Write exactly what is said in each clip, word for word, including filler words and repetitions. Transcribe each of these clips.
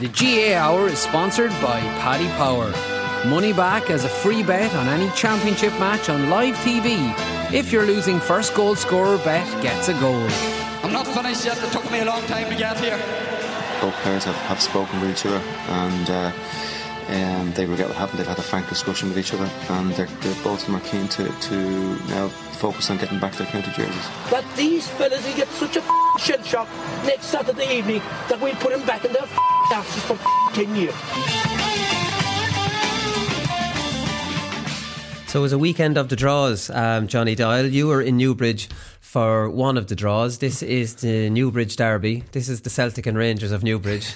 The G A Hour is sponsored by Paddy Power. Money back as a free bet on any championship match on live T V. If you're losing, first goal scorer bet gets a goal. I'm not finished yet. It took me a long time to get here. Both players have, have spoken with each other, and uh, um, they regret what happened. They've had a frank discussion with each other, and they're, they're, both of them are keen to, to now focus on getting back their county jerseys. That these fellas will get such a f***ing shell shock next Saturday evening that we'll put them back in their f***ing asses for f***ing ten years. So it was a weekend of the draws, um, Johnny Doyle. You were in Newbridge for one of the draws. This is the Newbridge Derby. This is the Celtic and Rangers of Newbridge.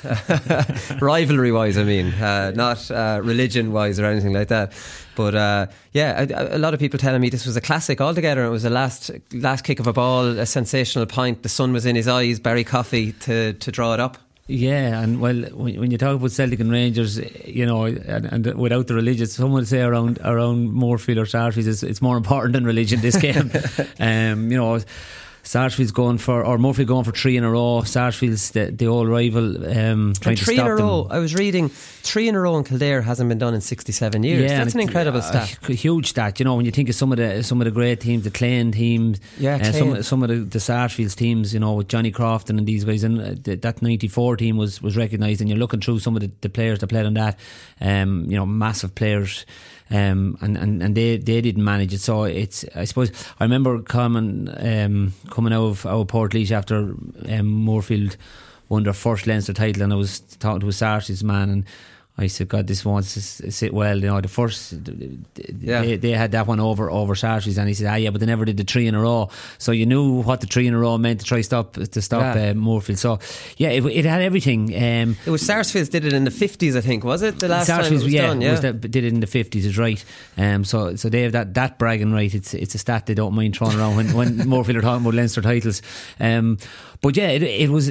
Rivalry wise, I mean, uh, not uh, religion wise or anything like that. But uh, yeah, a, a lot of people telling me this was a classic altogether. It was the last last kick of a ball, a sensational point. The sun was in his eyes, Barry Coffey to, to draw it up. Yeah, and well, when, when you talk about Celtic and Rangers, you know, and, and without the religious, some would say around around Moorfield or Sarsfields, it's, it's more important than religion. This game, um, you know. Sarsfield's going for, or Moorfield going for three in a row. Sarsfield's the, the old rival, um, trying and to three stop in a row. them. I was reading three in a row in Kildare hasn't been done in sixty-seven years. Yeah, that's an incredible uh, stat. A huge stat. You know, when you think of some of the some of the great teams, the Clane teams, yeah, uh, some some of the, the Sarsfields teams, you know, with Johnny Crofton and these guys, and uh, the, that ninety-four team was was recognised. And you're looking through some of the, the players that played on that, um, you know, massive players. Um, and, and, and they, they didn't manage it. So it's, I suppose, I remember coming um, coming out of, out of Portlaoise after um, Moorfield won their first Leinster title, and I was talking to a Sarsfields man, and I said, God, this won't sit well. You know, the first, yeah. they, they had that one over over Sarsfields, and he said, ah, yeah, but they never did the three in a row. So you knew what the three in a row meant to try stop to stop yeah. uh, Moorfield. So yeah, it, it had everything. Um, it was Sarsfields did it in the fifties, I think, was it? The last Sarsfields, time it was yeah, done, yeah, was that, did it in the fifties, is right. Um, so so they have that that bragging right. It's it's a stat they don't mind throwing around when when Moorfield are talking about Leinster titles. Um, But yeah, it, it was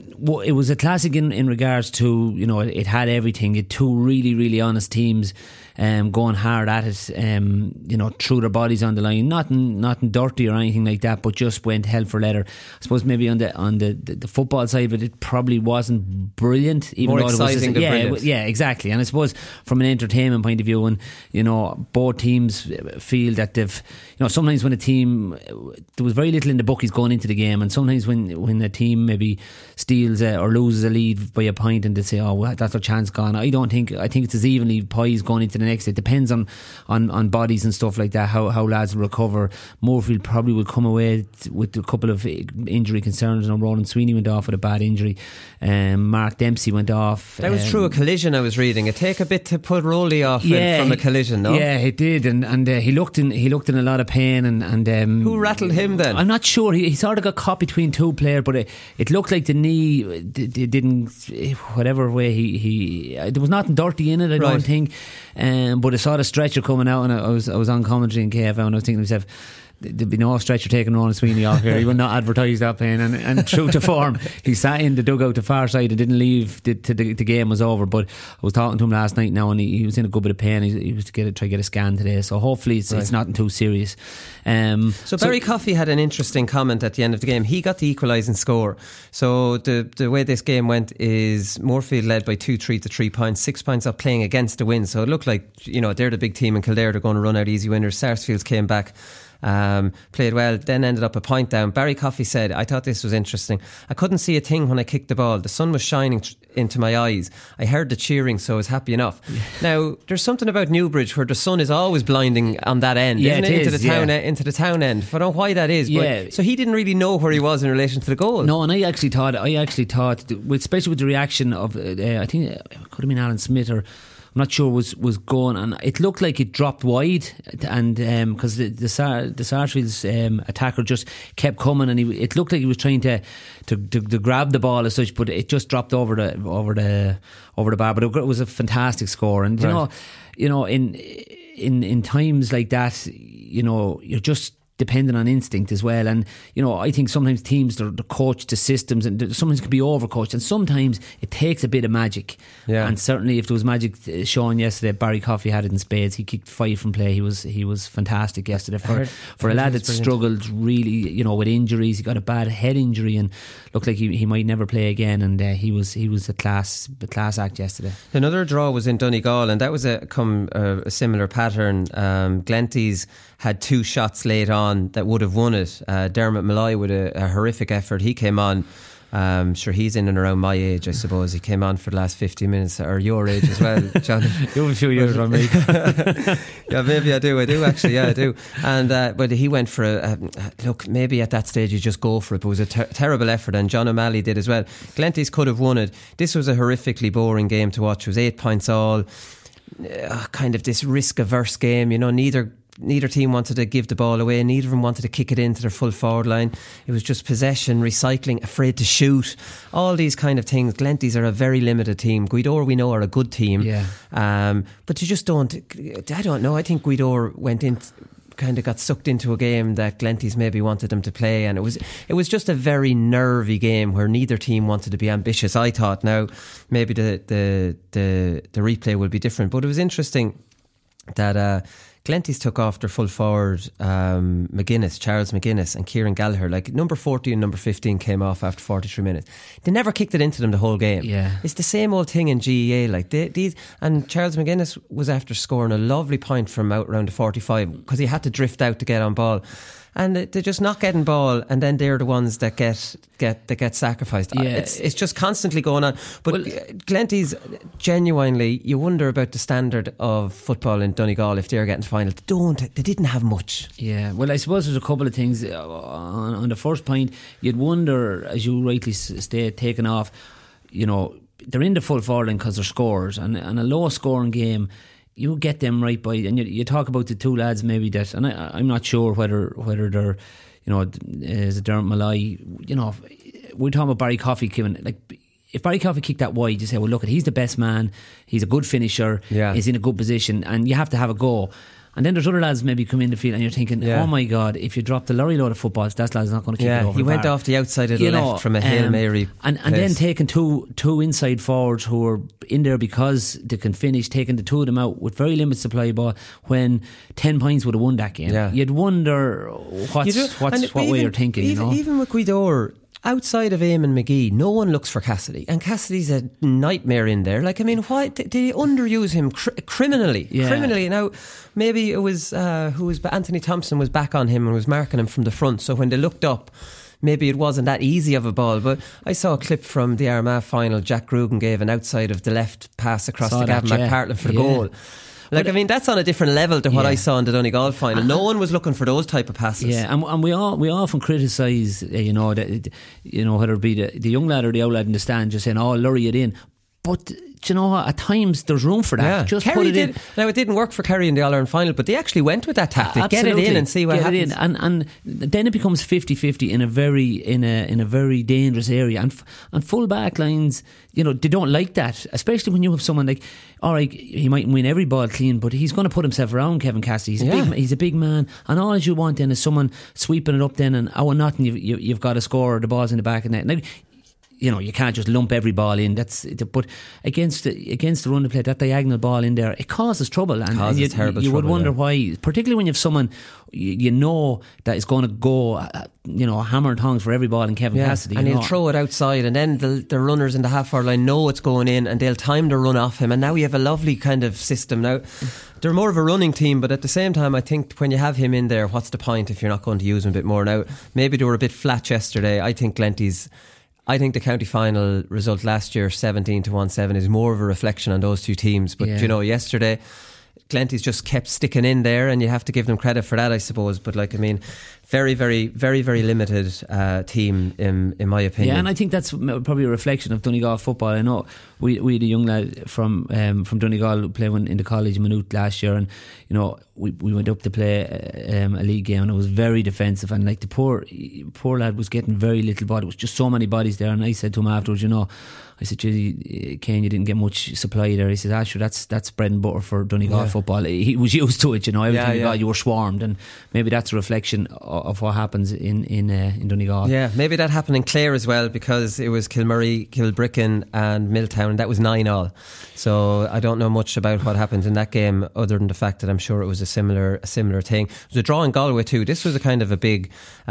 it was a classic in, in regards to, you know, it, it had everything. It two really really honest teams, um, going hard at it, um, you know, threw their bodies on the line. Nothing nothing dirty or anything like that, but just went hell for leather. I suppose maybe on the on the, the, the football side of it, it probably wasn't brilliant. Even More though exciting it was, than yeah, brilliant. yeah, exactly. And I suppose from an entertainment point of view, and you know, both teams feel that they've, you know, sometimes when a team, there was very little in the bookies going into the game, and sometimes when when a team maybe steals a, or loses a lead by a point, and they say, oh well, that's our chance gone. I don't think I think it's as evenly poised going into the next. It depends on, on, on bodies and stuff like that, how, how lads will recover. Moorfield probably will come away with a couple of injury concerns. You know, Roland Sweeney went off with a bad injury, um, Mark Dempsey went off. That was um, through a collision, I was reading. It take a bit to put Rowley off yeah, in, from a collision, no? Yeah, it did, and and uh, he looked in he looked in a lot of pain, and, and um, who rattled him then? I'm not sure. He, he sort of got caught between two players, but it, it looked like the knee it didn't, whatever way he, he there was nothing dirty in it, I right. don't think, um, but I saw the stretcher coming out, and I was I was on commentary in K F M, and I was thinking to myself, there'd be no stretcher taking Ronan Sweeney off here. He would not advertise that pain. And, and true to form, he sat in the dugout the far side and didn't leave till the, the, the game was over. But I was talking to him last night now, and he, he was in a good bit of pain. He, he was to get a, try to get a scan today, so hopefully it's, right. it's nothing too serious. Um, so Barry so, Coffey had an interesting comment at the end of the game. He got the equalising score. So the the way this game went is Moorfield led by two three to three points, six points up, playing against the wind. So it looked like, you know, they're the big team in Kildare. They're going to run out easy winners. Sarsfields came back, Um, played well, then ended up a point down. Barry Coffey said, I thought this was interesting. I couldn't see a thing when I kicked the ball. The sun was shining tr- into my eyes. I heard the cheering, so I was happy enough. Yeah. Now, there's something about Newbridge where the sun is always blinding on that end, yeah, isn't it? it? Is, into the town, yeah. uh, into the town end. I don't know why that is. Yeah. But, so he didn't really know where he was in relation to the goal. No, and I actually thought, I actually thought, especially with the reaction of, uh, I think it could have been Alan Smith, or I'm not sure, was was going, and it looked like it dropped wide, and because um, the the, Sar- the Sarsfields um, attacker just kept coming, and he, it looked like he was trying to, to to to grab the ball as such, but it just dropped over the over the over the bar. But it was a fantastic score, and you right. know, you know, in in in times like that, you know, you're just dependent on instinct as well. And you know, I think sometimes teams they're, they're coached to systems, and sometimes can be overcoached, and sometimes it takes a bit of magic. Yeah. And certainly, if there was magic uh, shown yesterday, Barry Coffey had it in spades. He kicked five from play. He was he was fantastic yesterday for heard, for a lad that struggled really, you know, with injuries. He got a bad head injury and looked like he, he might never play again. And uh, he was he was a class a class act yesterday. Another draw was in Donegal, and that was a come uh, a similar pattern. Um, Glenties had two shots late on that would have won it. Uh, Dermot Malloy with a, a horrific effort. He came on. Um, sure, he's in and around my age, I suppose. He came on for the last fifty minutes, or your age as well, John. You have a few years on me. Yeah, maybe I do. I do actually. Yeah, I do. And uh, but he went for a, a look. Maybe at that stage you just go for it. But it was a ter- terrible effort, and John O'Malley did as well. Glenties could have won it. This was a horrifically boring game to watch. It was eight points all. Uh, kind of this risk-averse game. You know, neither. Neither team wanted to give the ball away. Neither of them wanted to kick it into their full forward line. It was just possession, recycling, afraid to shoot. All these kind of things. Glenties are a very limited team. Gweedore, we know, are a good team. Yeah. Um, but you just don't... I don't know. I think Gweedore went in... kind of got sucked into a game that Glenties maybe wanted them to play, and it was it was just a very nervy game where neither team wanted to be ambitious, I thought. Now, maybe the the the, the replay will be different, but it was interesting that... Uh, Glenties took off their full forward um, McGuinness, Charles McGuinness and Kieran Gallagher. Like number fourteen and number fifteen came off after forty-three minutes. They never kicked it into them the whole game. Yeah. It's the same old thing in G E A. Like they, these, and Charles McGuinness was after scoring a lovely point from out around the forty-five because he had to drift out to get on ball. And they're just not getting ball, and then they're the ones that get get that get sacrificed. Yeah. It's it's just constantly going on. But Well, Glenties, genuinely, you wonder about the standard of football in Donegal if they're getting to final. They don't. They didn't have much. Yeah, well, I suppose there's a couple of things. Uh, on, on the first point, you'd wonder, as you rightly state, taken off, you know, they're in the full forward line because they're scorers, and, and a low scoring game, you get them right by, and you, you talk about the two lads maybe that, and I, I'm not sure whether whether they're, you know, is it Dermot Malloy, you know, we're talking about Barry Coffey coming, like, if Barry Coffey kicked that wide, you say, well, look, he's the best man, he's a good finisher, yeah. he's in a good position, and you have to have a go. And then there's other lads maybe come in the field and you're thinking, yeah. oh my God, if you drop the lorry load of footballs, that lad's not going to kick yeah, it over. he the went bar. off the outside of the you left know, from a Hail um, Mary and, and then taking two two inside forwards who are in there because they can finish, taking the two of them out with very limited supply ball when ten points would have won that game. Yeah. You'd wonder what's, you what's what even, way you're thinking. Even, you know? even with Gweedore, outside of Eamon McGee, no one looks for Cassidy, and Cassidy's a nightmare in there. Like, I mean, why did they underuse him cr- criminally? Yeah. Criminally. Now, maybe it was uh, who was Anthony Thompson was back on him and was marking him from the front. So when they looked up, maybe it wasn't that easy of a ball. But I saw a clip from the Armagh final. Jack Grugan gave an outside of the left pass across Saw to that, Gavin yeah. McPartland for the Yeah. goal. Like, I mean, that's on a different level to what Yeah. I saw in the Donegal final. No one was looking for those type of passes. Yeah, and, and we all we often criticise, uh, you know, that, you know, whether it be the, the young lad or the old lad in the stand, just saying, "Oh, lurry it in." But do you know what? At times there's room for that. Yeah. Just Kerry put it did. in. Now, it didn't work for Kerry in the All Ireland final, but they actually went with that tactic. Get it in Absolutely. and see what Get happens. It in. And and then it becomes fifty-fifty in a very in a in a very dangerous area. And f- and full back lines, you know, they don't like that, especially when you have someone like, all right, he might win every ball clean, but he's going to put himself around Kevin Cassidy. He's a Yeah. big he's a big man, and all you want then is someone sweeping it up then, and oh, nothing, you, you you've got to score, the ball's in the back of the net. Now, you know, you can't just lump every ball in. That's but against the, against the run of play, that diagonal ball in there, it causes trouble, and, Causes and you, terrible you would trouble, wonder yeah. why, particularly when you have someone you, you know that is going to go, uh, you know, hammer and tongs for every ball in Kevin Yeah, Cassidy, and you he'll know. throw it outside, and then the, the runners in the half hour line know it's going in, and they'll time the run off him. And now we have a lovely kind of system. Now they're more of a running team, but at the same time, I think when you have him in there, what's the point if you're not going to use him a bit more? Now maybe they were a bit flat yesterday. I think Glenties. I think the county final result last year, seventeen to one seven, is more of a reflection on those two teams. But Yeah. you know, yesterday Glenties just kept sticking in there, and you have to give them credit for that, I suppose. But like, I mean, very, very, very, very limited uh, team in in my opinion. Yeah, and I think that's probably a reflection of Donegal football. I know we we had a young lad from um, from Donegal who played in the college Maynooth last year, and you know, we, we went up to play um, a league game, and it was very defensive, and like the poor poor lad was getting very little body. It was just so many bodies there, and I said to him afterwards, you know, I said, Kane, you didn't get much supply there. He said, ah, sure, that's that's bread and butter for Donegal yeah. football. He was used to it, you know. Every yeah, time you, yeah. got, you were swarmed, and maybe that's a reflection of what happens in in, uh, in Donegal. Yeah, maybe that happened in Clare as well, because it was Kilmurray, Kilbricken and Milltown, and that was nine all. So I don't know much about what happened in that game, other than the fact that I'm sure it was a similar a similar thing. It was a draw in Galway too. This was a kind of a big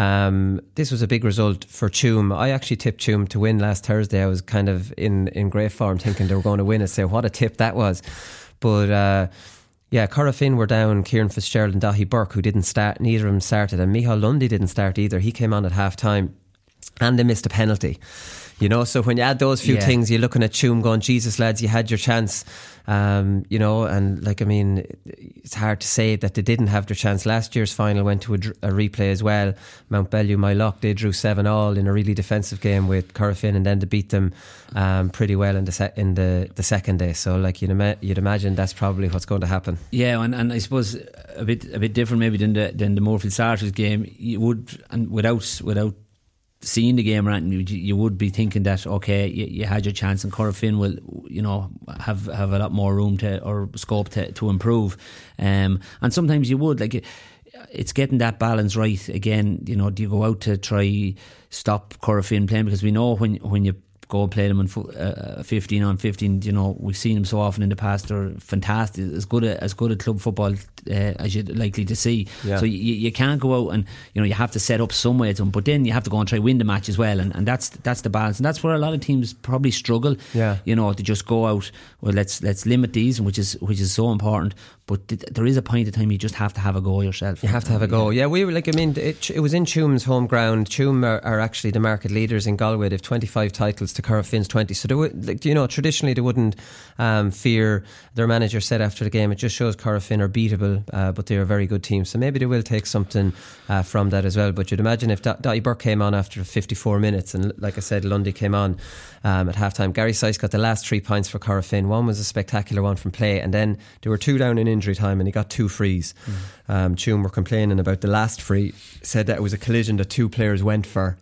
um, this was a big result for Tuam. I actually tipped Tuam to win last Thursday. I was kind of in, in great form, thinking they were going to win it. So what a tip that was. But uh, yeah, Corofin were down Kieran Fitzgerald and Dahi Burke, who didn't start. Neither of them started, and Michal Lundy didn't start either. He came on at half time, and they missed a penalty. You know, so when you add those few yeah. things, you're looking at Tuam going, Jesus lads, you had your chance. Um, you know, and like, I mean, it's hard to say that they didn't have their chance. Last year's final went to a, a replay as well. Mount Bellew, my luck, they drew seven all in a really defensive game with Corofin, and then they beat them um, pretty well in the se- in the, the second day. So like you'd, ima- you'd imagine that's probably what's going to happen. Yeah, and, and I suppose a bit a bit different maybe than the than the Moorfield Sarters game. You would, and without without seeing the game, right, you, you would be thinking that okay, you, you had your chance, and Corofin will, you know, have have a lot more room to or scope to, to improve. Um, and sometimes you would like it's getting that balance right again. You know, do you go out to try stop Corofin playing, because we know when when you go and play them in uh, fifteen on fifteen, you know, we've seen them so often in the past. They're fantastic, as good a, as good a club football uh, as you're likely to see. Yeah. So you, you can't go out and, you know, you have to set up some way to them, but then you have to go and try win the match as well, and, and that's that's the balance, and that's where a lot of teams probably struggle. Yeah. You know, to just go out, well, let's let's limit these, which is which is so important. But th- there is a point of time you just have to have a go yourself. You have to have a go. Yeah, we were like, I mean, it, it was in Tuam's home ground. Tuam are, are actually the market leaders in Galway. They've twenty-five titles to Corofin's twenty. So they would, like, you know, traditionally they wouldn't um, fear. Their manager said after the game, it just shows Corofin are beatable, uh, but they're a very good team. So maybe they will take something uh, from that as well. But you'd imagine if D- Dahi Burke came on after fifty-four minutes, and like I said, Lundy came on um, at half time. Gary Sice got the last three points for Corofin. One was a spectacular one from play, and then there were two down in injury time, and he got two frees. Mm. Um, Tuam were complaining about the last free, said that it was a collision that two players went for,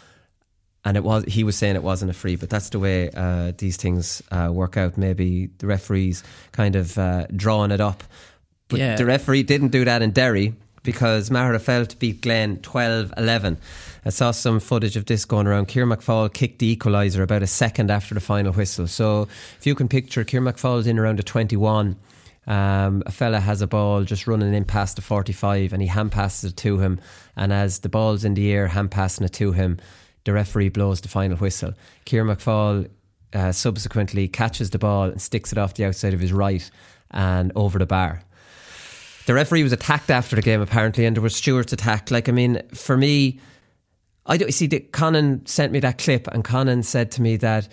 and it was, he was saying it wasn't a free, but that's the way uh, these things uh, work out. Maybe the referees kind of uh, drawing it up, but yeah. the referee didn't do that in Derry, because Magherafelt beat Glen twelve eleven. I saw some footage of this going around. Ciara McFall kicked the equaliser about a second after the final whistle. So if you can picture, Ciara McFall's in around a twenty-one. Um, a fella has a ball just running in past the forty-five, and he hand passes it to him, and as the ball's in the air hand passing it to him, the referee blows the final whistle. Ciara McFall uh, subsequently catches the ball and sticks it off the outside of his right and over the bar. The referee was attacked after the game apparently, and there was Stewart's attack. Like, I mean, for me, I don't see that. Conan sent me that clip, and Conan said to me that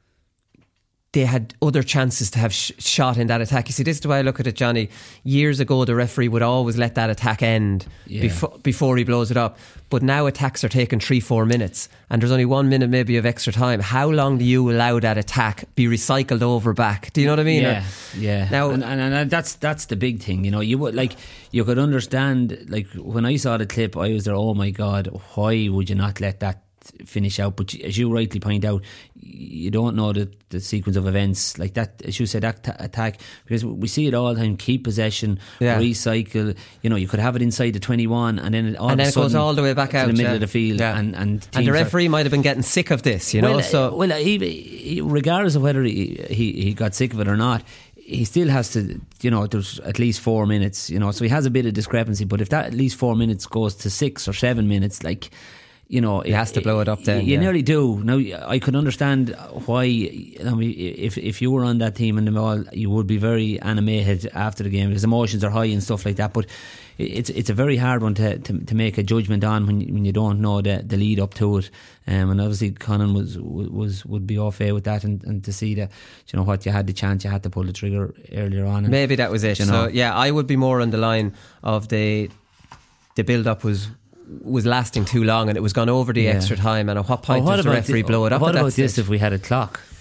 they had other chances to have sh- shot in that attack. You see, this is the way I look at it, Johnny. Years ago, the referee would always let that attack end yeah. before, before he blows it up. But now attacks are taking three, four minutes, and there's only one minute maybe of extra time. How long do you allow that attack be recycled over back? Do you know what I mean? Yeah, or, yeah. Now, and, and, and that's that's the big thing. You know, you would like you could understand. Like when I saw the clip, I was there. Oh my God, why would you not let that finish out? But as you rightly point out, you don't know the, the sequence of events like that, as you said, that t- attack, because we see it all the time. Keep possession, yeah. recycle. You know, you could have it inside the twenty-one, and then it all and then of a sudden it goes all the way back to out the middle yeah. of the field, yeah. and and, and the referee are, might have been getting sick of this, you know. Well, so uh, well, he, he, regardless of whether he, he he got sick of it or not, he still has to, you know, there's at least four minutes, you know, so he has a bit of discrepancy. But if that at least four minutes goes to six or seven minutes, like, you know, he has to blow it up then. You yeah. nearly do. Now, I could understand why, I mean, if if you were on that team and them all, you would be very animated after the game because emotions are high and stuff like that. But it's it's a very hard one to, to, to make a judgment on when you, when you don't know the, the lead up to it. Um, and obviously Conan was was would be off air with that, and, and to see that, you know what, you had the chance, you had to pull the trigger earlier on. And, maybe that was it. You know, so yeah, I would be more on the line of the the build up was. was lasting too long, and it was gone over the yeah. extra time, and at what point oh, what does the referee the, blow it up? What at about that this if we had a clock?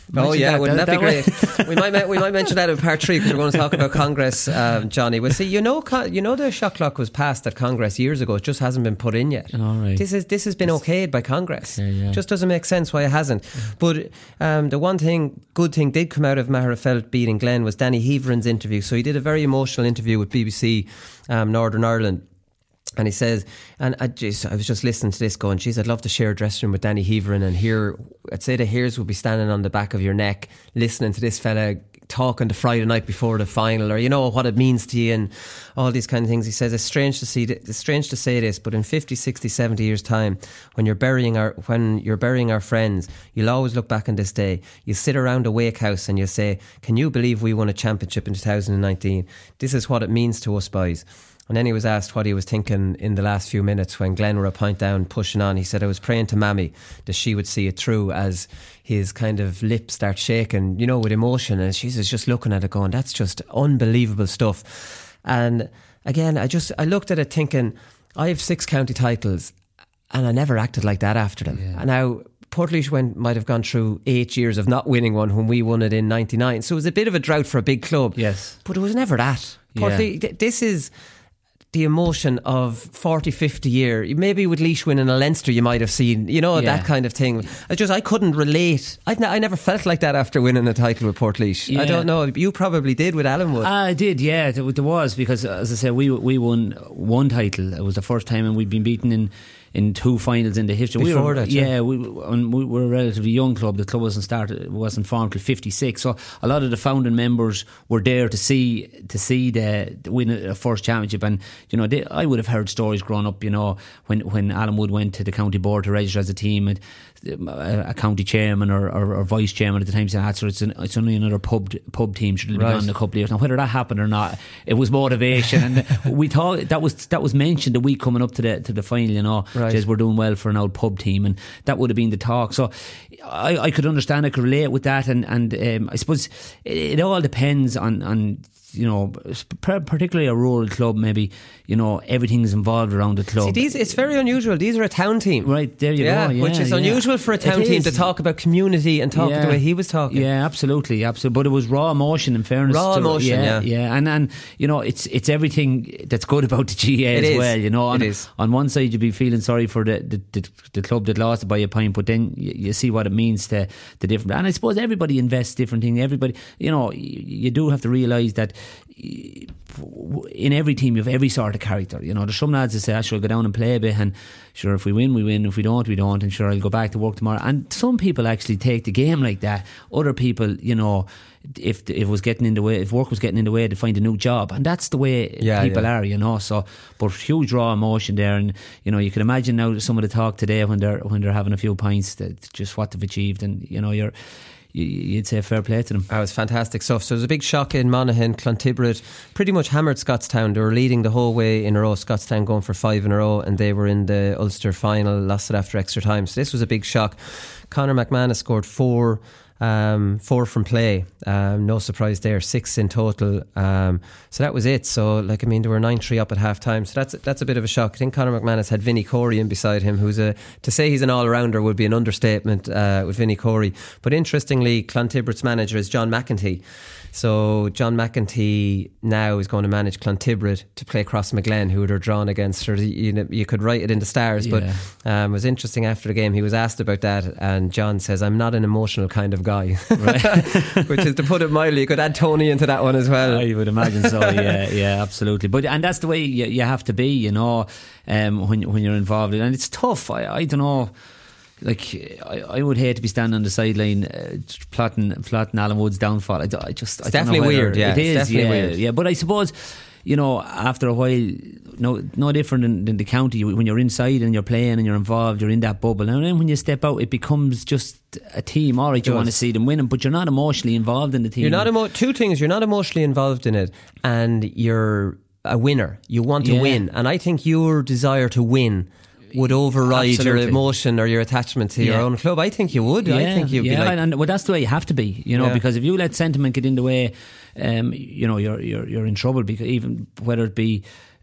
Oh yeah, that, wouldn't that, that, be that great? we might we might mention that in part three because we're going to talk about Congress, um, Johnny. Well, see, you know, you know, the shot clock was passed at Congress years ago. It just hasn't been put in yet. All right. This is this has been okayed by Congress. Okay, yeah. Just doesn't make sense why it hasn't. Yeah. But um, the one thing, good thing, did come out of Magherafelt beating Glen was Danny Heveren's interview. So he did a very emotional interview with B B C um, Northern Ireland. And he says, and I, just, I was just listening to this going, geez, I'd love to share a dressing room with Danny Heverin and hear, I'd say the hairs would be standing on the back of your neck listening to this fella talking the Friday night before the final, or you know what it means to you and all these kind of things. He says it's strange to see, it's strange to say this, but in fifty, sixty, seventy years time, when you're burying our when you're burying our friends, you'll always look back on this day. You sit around a wake house and you say, can you believe we won a championship in two thousand nineteen? This is what it means to us, boys. And then he was asked what he was thinking in the last few minutes when Glen were a point down pushing on. He said, I was praying to Mammy that she would see it through, as his kind of lip starts shaking, you know, with emotion. And she's just looking at it going, that's just unbelievable stuff. And again, I just, I looked at it thinking, I have six county titles and I never acted like that after them. Yeah. And now Portlaoise went, might have gone through eight years of not winning one when we won it in ninety-nine. So it was a bit of a drought for a big club. Yes. But it was never that. Portlaoise, yeah. This is the emotion of forty, fifty year. Maybe with Laois winning a Leinster you might have seen, you know, yeah. that kind of thing. I just, I couldn't relate. I'd n- I never felt like that after winning a title with Portlaoise. Yeah. I don't know, you probably did with Allenwood. I did, yeah, there was, because as I said, we we won one title. It was the first time, and we'd been beaten in in two finals in the history. Before we were, that, yeah, yeah. We, and we were a relatively young club. The club wasn't started, wasn't formed till fifty-six. So a lot of the founding members were there to see to see the, the win a first championship. And you know, they, I would have heard stories growing up. You know, when when Allenwood went to the county board to register as a team, and a, a county chairman or, or, or vice chairman at the time said, ah, so it's, an, it's only another pub pub team. Should have been right. on in a couple of years. Now, whether that happened or not, it was motivation. And we thought that was that was mentioned the week coming up to the to the final. You know, right. Just we're doing well for an old pub team, and that would have been the talk. So I, I could understand, I could relate with that, and and um, I suppose it, it all depends on on you know, particularly a rural club, maybe, you know, everything's involved around the club. See, these, it's very unusual. These are a town team. Right, there you yeah, go. Yeah, which is yeah. unusual for a town it team is. to talk about community and talk yeah. the way he was talking. Yeah, absolutely, absolutely. But it was raw emotion, in fairness. Raw to, emotion, yeah, yeah. yeah. And, and, you know, it's it's everything that's good about the G A it as is. well, you know. On, it is. on one side, you'd be feeling sorry for the, the, the, the club that lost it by a point, but then you, you see what it means to the different. And I suppose everybody invests different things. Everybody, you know, you, you do have to realise that in every team you have every sort of character. You know, there's some lads that say, I sure, I'll go down and play a bit, and sure, if we win, we win, if we don't, we don't, and sure, I'll go back to work tomorrow. And some people actually take the game like that. Other people, you know, if if it was getting in the way, if work was getting in the way, to find a new job, and that's the way yeah, people yeah. are, you know. So, but huge raw emotion there, and you know, you can imagine now some of the talk today when they're when they're having a few pints, that just what they've achieved, and you know, you're. You'd say fair play to them. That was fantastic stuff. So there was a big shock in Monaghan. Clontibret pretty much hammered Scottstown. They were leading the whole way in a row. Scottstown going for five in a row, and they were in the Ulster final, lost it after extra time. So this was a big shock. Conor McManus scored four Um, four from play, um, no surprise there, six in total, um, so that was it. So like I mean, there were nine three up at half time, so that's that's a bit of a shock. I think Conor McManus had Vinnie Corey in beside him, who's a, to say he's an all-rounder would be an understatement uh, with Vinnie Corey. But interestingly, Clontibret's manager is John McEntee. So John McEntee now is going to manage Clontibret to play Crossmaglen, who they're drawn against. Or you know, you could write it in the stars, yeah. but um, it was interesting after the game. He was asked about that, and John says, "I'm not an emotional kind of guy," right. Which is, to put it mildly. You could add Tony into that one as well. I would imagine so. Yeah, yeah, absolutely. But and that's the way you, you have to be, you know, um, when when you're involved, and it's tough. I, I don't know. Like I, I would hate to be standing on the sideline uh, plotting plotting Alan Wood's downfall. I, I just it's I definitely don't know weird. Yeah, it is. It's definitely yeah, weird. yeah. But I suppose, you know, after a while, no, no different than, than the county. When you're inside and you're playing and you're involved, you're in that bubble. And then when you step out, it becomes just a team. All right, you want to see them winning, but you're not emotionally involved in the team. You're not emo- two things. You're not emotionally involved in it, and you're a winner. You want to yeah. win, and I think your desire to win would override Absolutely. your emotion or your attachment to yeah. your own club. I think you would. Yeah, I think you'd yeah, be like, and, and well, that's the way you have to be, you know, yeah. because if you let sentiment get in the way, um, you know, you're you're you're in trouble. Because even whether it be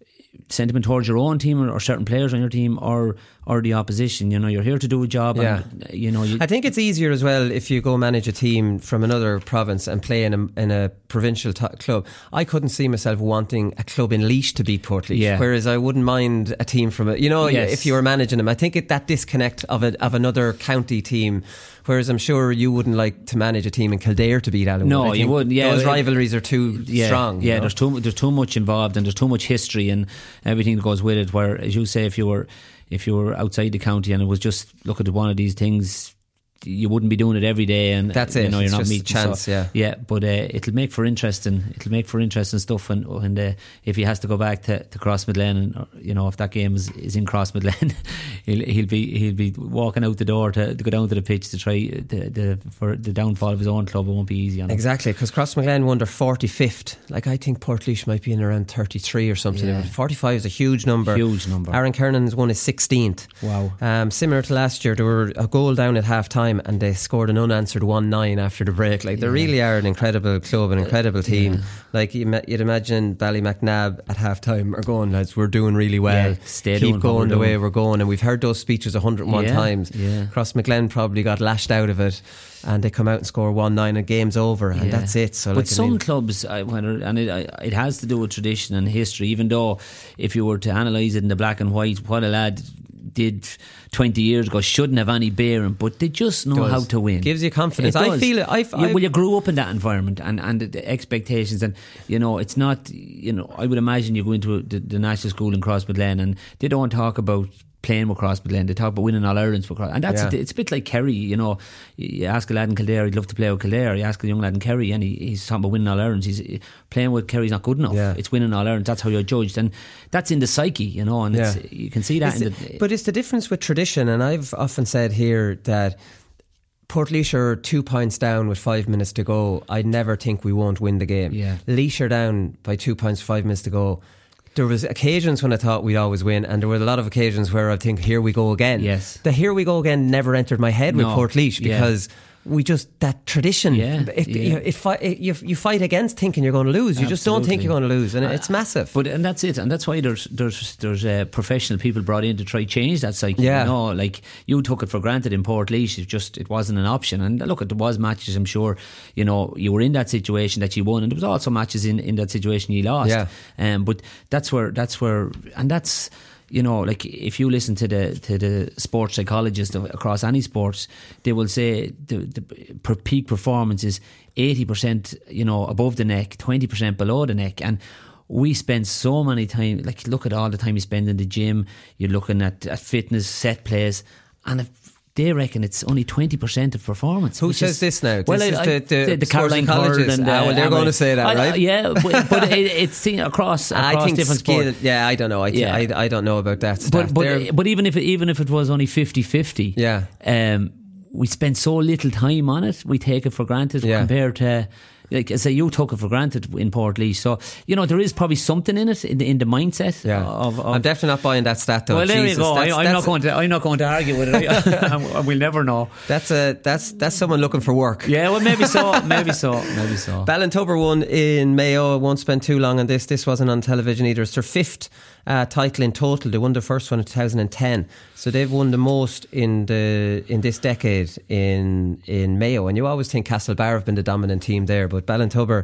sentiment towards your own team or, or certain players on your team or or the opposition. You know, you're here to do a job. Yeah. And, you know, you, I think it's easier as well if you go manage a team from another province and play in a, in a provincial t- club. I couldn't see myself wanting a club in Laois to beat Portlaoise, yeah. whereas I wouldn't mind a team from a, you know, yes. if you were managing them. I think it, that disconnect of a, of another county team, whereas I'm sure you wouldn't like to manage a team in Kildare to beat Allenwood. No, you wouldn't. Yeah, those it, rivalries are too yeah, strong. Yeah, you know? there's too there's too much involved and there's too much history and everything that goes with it. Where, as you say, if you were if you were outside the county and it was just look at one of these things, you wouldn't be doing it every day, and that's it. You know, you're it's not just meeting. A chance, so, yeah, yeah. But uh, it'll make for interesting. It'll make for interesting stuff. And and uh, if he has to go back to, to Crossmaglen, and you know, if that game is, is in Crossmaglen, he'll he'll be he'll be walking out the door to, to go down to the pitch to try the, the for the downfall of his own club. It won't be easy on him. Exactly, because Crossmaglen won their forty-fifth. Like, I think Portlaoise might be in around thirty-three or something. Yeah. forty-five is a huge number. Huge number. Aaron Kernan's won his sixteenth. Wow. Um, similar to last year, they were a goal down at half time and they scored an unanswered one nine after the break. Like, they yeah. really are an incredible club, an incredible team. Yeah. Like, you'd imagine Ballymacnab at half time are going, lads, we're doing really well. Yeah, stay Keep doing going the doing. way we're going. And we've heard those speeches one hundred and one Yeah, times. yeah. Crossmaglen probably got lashed out of it and they come out and score one nine and game's over, and Yeah. that's it. So, but like, some I mean, clubs, I, when, and it, it has to do with tradition and history. Even though, if you were to analyse it in the black and white, what a lad did twenty years ago shouldn't have any bearing, but they just know does. how to win. Gives you confidence. It I does. feel it. I, You- I, well, you grew up in that environment and, and the, the expectations, and you know, it's not, you know, I would imagine you go into the, the national school in Crossmaglen and they don't talk about playing with Crossmaglen, they talk about winning all Ireland's for Cross, and that's Yeah. it's a bit like Kerry. You know, you ask a lad in Kildare, he'd love to play with Kildare. You ask a young lad in Kerry, and he, he's talking about winning all Ireland's. He's playing with Kerry's not good enough. Yeah. It's winning all Ireland's. That's how you're judged, and that's in the psyche, you know. And Yeah. it's, you can see that. It's in the- the, but it's the difference with tradition, and I've often said here that Portlaoise are two points down with five minutes to go. I never think we won't win the game. Yeah. Laois are down by two points, five minutes to go. There was occasions when I thought we'd always win, and there were a lot of occasions where I think, here we go again. Yes. The here we go again never entered my head with No. Portlaoise, Yeah. because we just, that tradition, Yeah, it, yeah. You, it, fi- it, you, you fight against thinking you're going to lose. You just don't think Absolutely. you're going to lose, and it's massive. But and that's it, and that's why there's there's there's uh, professional people brought in to try change that psyche. Yeah. You know, like you took it for granted in Portlaoise, it just it wasn't an option. And look, there was matches, I'm sure, you know, you were in that situation that you won, and there was also matches in, in that situation you lost. Yeah. Um, but that's where that's where, and that's. You know, like if you listen to the to the sports psychologists across any sports, they will say the, the per peak performance is eighty percent, you know, above the neck, twenty percent below the neck, and we spend so many time. Like, look at all the time you spend in the gym. You're looking at, at fitness, set plays, and if they reckon it's only twenty percent of performance. Who which says is, this now? Well, This I, is I, the- the the, the sports Caroline Curd psychologists. and Ah, well, they're uh, going to say that, I- I- right? Yeah, but, but it, it's seen across, across I think different skill. sports. Yeah, I don't know. I, th- Yeah. I, I don't know about that stuff. But They're- but, but even if it, even if it was only fifty-fifty, Yeah. um, we spend so little time on it. We take it for granted Yeah. compared to, like I say, you took it for granted in Portlaoise. So you know there is probably something in it in the, in the mindset. yeah, Of, of, I'm definitely not buying that stat though. well, there Jesus, you go. I, that's- I'm that's- not going to. I'm not going to argue with it. I, we'll never know. That's a that's that's someone looking for work. Yeah, well, maybe so. Maybe so. Maybe so. Ballintober won in Mayo. I won't spend too long on this. This wasn't on television either. It's their fifth uh, title in total. They won the first one in two thousand ten, so they've won the most in the in this decade in in Mayo. And you always think Castlebar have been the dominant team there, but Ballintober,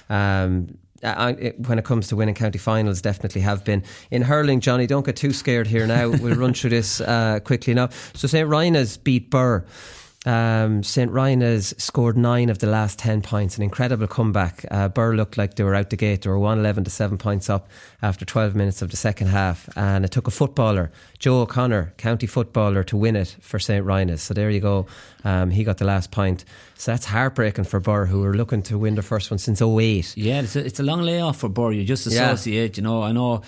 um, I, it, when it comes to winning county finals, definitely have been. In hurling, Johnny, don't get too scared here now. We'll run through this uh, quickly now. So Saint Rina's beat Burr. Um, Saint Rina's scored nine of the last ten points, an incredible comeback. uh, Burr looked like they were out the gate. They were one eleven to seven points up after twelve minutes of the second half, and it took a footballer, Joe O'Connor, county footballer, to win it for Saint Rina's. So there you go, um, he got the last point. So that's heartbreaking for Burr, who were looking to win their first one since oh eight. Yeah, it's a, it's a long layoff for Burr. You just Yeah. associate, you know. I know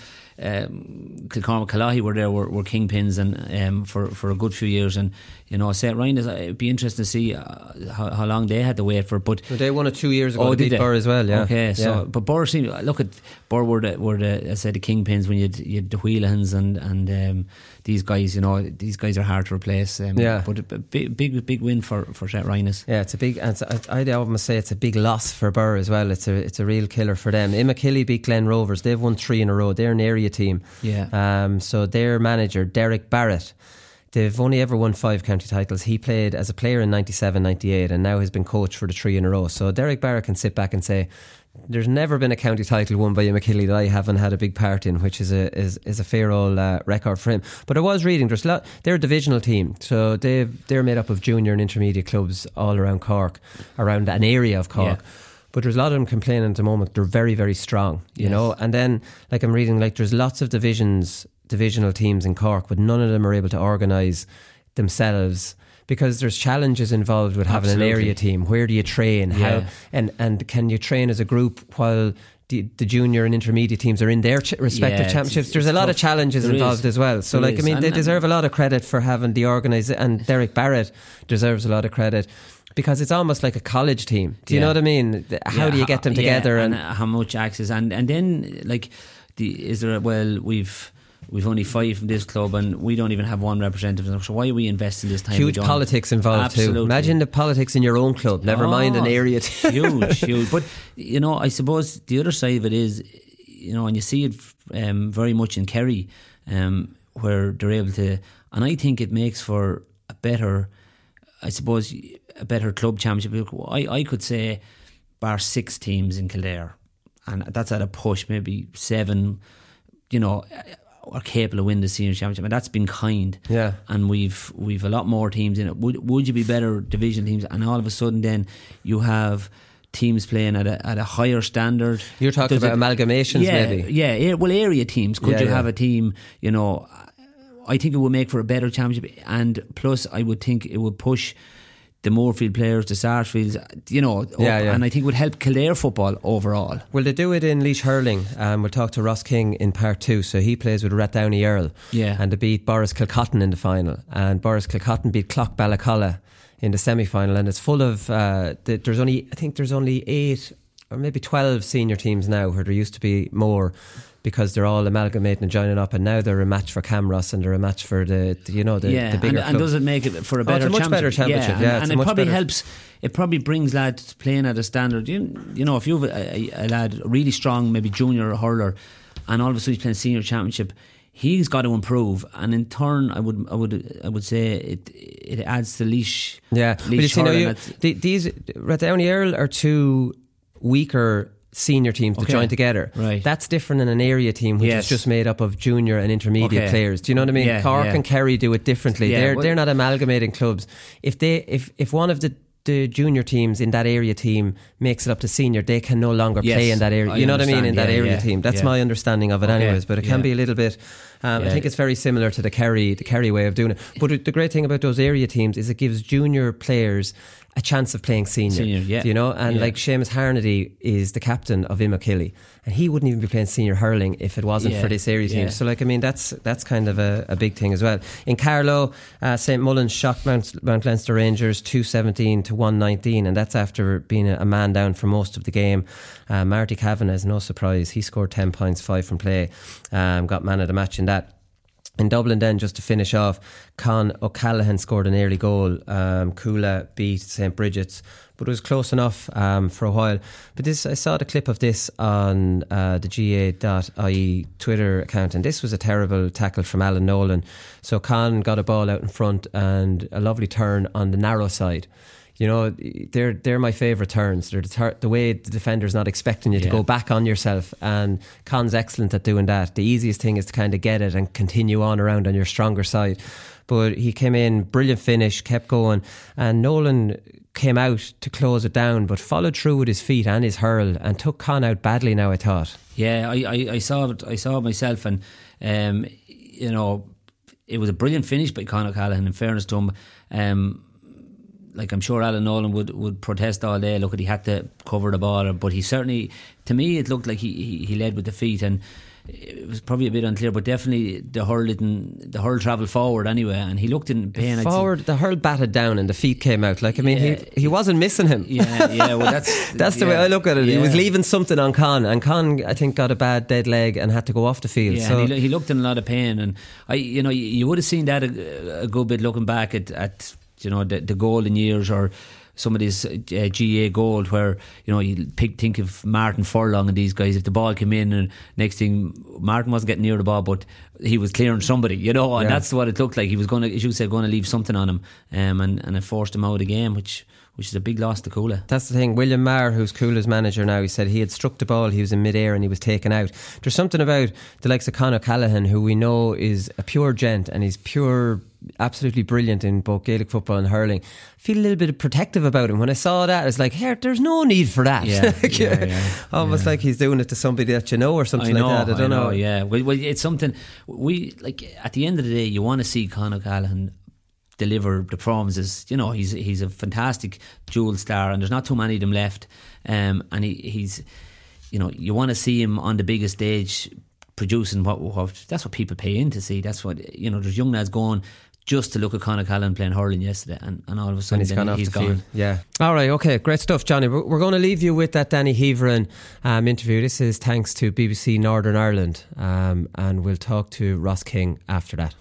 um, Kilcormac Calahi were there, were, were kingpins, and um, for for a good few years, and you know, Saint Rina's. It'd be interesting to see uh, how, how long they had to wait for. But Well, they won it two years ago. oh, They did beat they? Burr as well. Yeah. Okay, so Yeah. but Burr seemed, look at Burr were the were the I said the kingpins when you'd you'd the Wheelahans and and um, these guys. You know, these guys are hard to replace. Um, Yeah. But a big big big win for for Saint Rina's. Yeah, it's a big. It's, I, I almost say it's a big loss for Burr as well. It's a it's a real killer for them. Immakilly beat Glen Rovers. They've won three in a row. They're an area team. Yeah. Um. So their manager Derek Barrett. They've only ever won five county titles. He played as a player in ninety-seven, ninety-eight, and now has been coach for the three in a row. So Derek Barrett can sit back and say, there's never been a county title won by Immakilly that I haven't had a big part in, which is a is, is a fair old uh, record for him. But I was reading, there's a lot, they're a divisional team, so they they're made up of junior and intermediate clubs all around Cork, around an area of Cork. Yeah. But there's a lot of them complaining at the moment. They're very, very strong, you yes. know. And then, like I'm reading, like there's lots of divisions, divisional teams in Cork, but none of them are able to organise themselves, because there's challenges involved with having Absolutely. An area team. Where do you train? Yeah. How and and can you train as a group while the, the junior and intermediate teams are in their ch- respective yeah, championships? it's, there's it's a lot tough. of challenges there involved is. as well. So, there like, is. I mean, and, they deserve a lot of credit for having the organised, and Derek Barrett deserves a lot of credit, because it's almost like a college team. Do you yeah. know what I mean? How yeah, do you get them together? Yeah, and, and how much access? And and then, like, the, is there? A, well, we've. We've only five from this club, and we don't even have one representative. So why are we investing this time? Huge politics involved Absolutely. too. Imagine the politics in your own club. Never oh, mind an area team. Huge, huge. But you know, I suppose the other side of it is, you know, and you see it um, very much in Kerry, um, where they're able to, and I think it makes for a better, I suppose, a better club championship. I I could say, bar six teams in Kildare, and that's at a push, maybe seven. You know, are capable of winning the senior championship, and that's been kind. Yeah. And we've we've a lot more teams in it. Would would you be better division teams? And all of a sudden, then you have teams playing at a at a higher standard. You're talking Does about it, amalgamations, yeah, maybe. Yeah, well, area teams. Could yeah, you yeah. have a team? You know, I think it would make for a better championship, and plus, I would think it would push the Moorfield players, the Sarsfields, you know, up, yeah, yeah. and I think would help Kildare football overall. Well, they do it in Laois Hurling. Um, we'll talk to Ross King in part two. So he plays with Rathdowney Earl. Yeah. And they beat Boris Kilcotton in the final. And Boris Kilcotton beat Clock Balacolla in the semi-final. And it's full of, uh, the, there's only, I think there's only eight or maybe twelve senior teams now, where there used to be more, because they're all amalgamating and joining up, and now they're a match for Camross and they're a match for the, the you know the, yeah, the bigger and, and club. does it make it for a better oh, it's a much championship? better championship, yeah, yeah, yeah and, and it probably better. helps. It probably brings lads playing at a standard. You, you know, if you have a, a, a lad really strong, maybe junior hurler, and all of a sudden he's playing senior championship, he's got to improve, and in turn, I would, I would, I would say it, it adds to Laois. Yeah, Laois but you see, now you, the, these Rathdowney Earl are two weaker senior teams that okay. join together. Right. That's different than an area team, which yes. is just made up of junior and intermediate okay. players. Do you know what I mean? Yeah, Cork yeah. and Kerry do it differently. Yeah, they're well, they're not amalgamating clubs. If they if if one of the the junior teams in that area team makes it up to senior, they can no longer yes, play in that area. You know what I mean? In yeah, that area yeah, team. That's yeah. my understanding of it, okay. anyways. But it can yeah. be a little bit. Um, yeah. I think it's very similar to the Kerry the Kerry way of doing it. But the great thing about those area teams is it gives junior players a chance of playing senior, senior yeah. you know, and yeah. like Seamus Harnedy is the captain of Immakilly, and he wouldn't even be playing senior hurling if it wasn't yeah. for this area team. Yeah. So, like, I mean, that's that's kind of a, a big thing as well. In Carlow, uh, Saint Mullins shocked Mount, Mount Leinster Rangers two seventeen to one nineteen, and that's after being a, a man down for most of the game. Uh, Marty Kavanagh is no surprise; he scored ten points, five from play, um, got man of the match in that. In Dublin then, just to finish off, Con O'Callaghan scored an early goal. Um, Coola beat Saint Bridget's, but it was close enough um, for a while. But this, I saw the clip of this on uh, the G A dot I E Twitter account, and this was a terrible tackle from Alan Nolan. So Con got a ball out in front and a lovely turn on the narrow side. You know, they're they're my favourite turns. They're the, tur- the way the defender's not expecting you to yeah. go back on yourself, and Con's excellent at doing that. The easiest thing is to kind of get it and continue on around on your stronger side. But he came in, brilliant finish, kept going, and Nolan came out to close it down, but followed through with his feet and his hurl and took Con out badly now, I thought. Yeah, I, I, I saw it I saw it myself, and um, you know, it was a brilliant finish by Con O'Callaghan, in fairness to him. Um, like I'm sure Alan Nolan would, would protest all day. Look, he had to cover the ball, but he certainly, to me, it looked like he, he, he led with the feet, and it was probably a bit unclear, but definitely the hurl didn't, the hurl travelled forward anyway, and he looked in pain. Forward, the hurl batted down and the feet came out. Like, I mean, yeah, he he wasn't missing him. Yeah, yeah. Well, that's that's the yeah, way I look at it. Yeah. He was leaving something on Con, and Con, I think, got a bad dead leg and had to go off the field. Yeah, so and he, he looked in a lot of pain, and I, you know, you, you would have seen that a, a good bit looking back at, at you know the, the golden years, or some of this uh, G A Gold, where you know you pick, think of Martin Furlong and these guys. If the ball came in, and next thing Martin wasn't getting near the ball, but he was clearing somebody, you know, and yeah. that's what it looked like. He was going to, as you said, going to leave something on him, um, and and it forced him out of the game, which. Which is a big loss to Coola. That's the thing. William Maher, who's Coola's manager now, he said he had struck the ball, he was in mid-air and he was taken out. There's something about the likes of Conor Callaghan, who we know is a pure gent and he's pure, absolutely brilliant in both Gaelic football and hurling. I feel a little bit protective about him. When I saw that, I was like, hey, there's no need for that. Yeah, yeah, yeah, Almost yeah. like he's doing it to somebody that you know or something I know, like that. I don't I know, know. Yeah, well, well, it's something we like. At the end of the day, you want to see Conor Callaghan deliver the performances. You know, he's he's a fantastic dual star, and there's not too many of them left. Um, and he, he's, you know, you want to see him on the biggest stage producing what, what that's what people pay in to see. That's what, you know, there's young lads going just to look at Conor Callaghan playing hurling yesterday, and, and all of a sudden and he's then gone off he's the gone. field. Yeah. All right, okay, great stuff, Johnny. We're, we're going to leave you with that Danny Heverin um, interview. This is thanks to B B C Northern Ireland, um, and we'll talk to Ross King after that.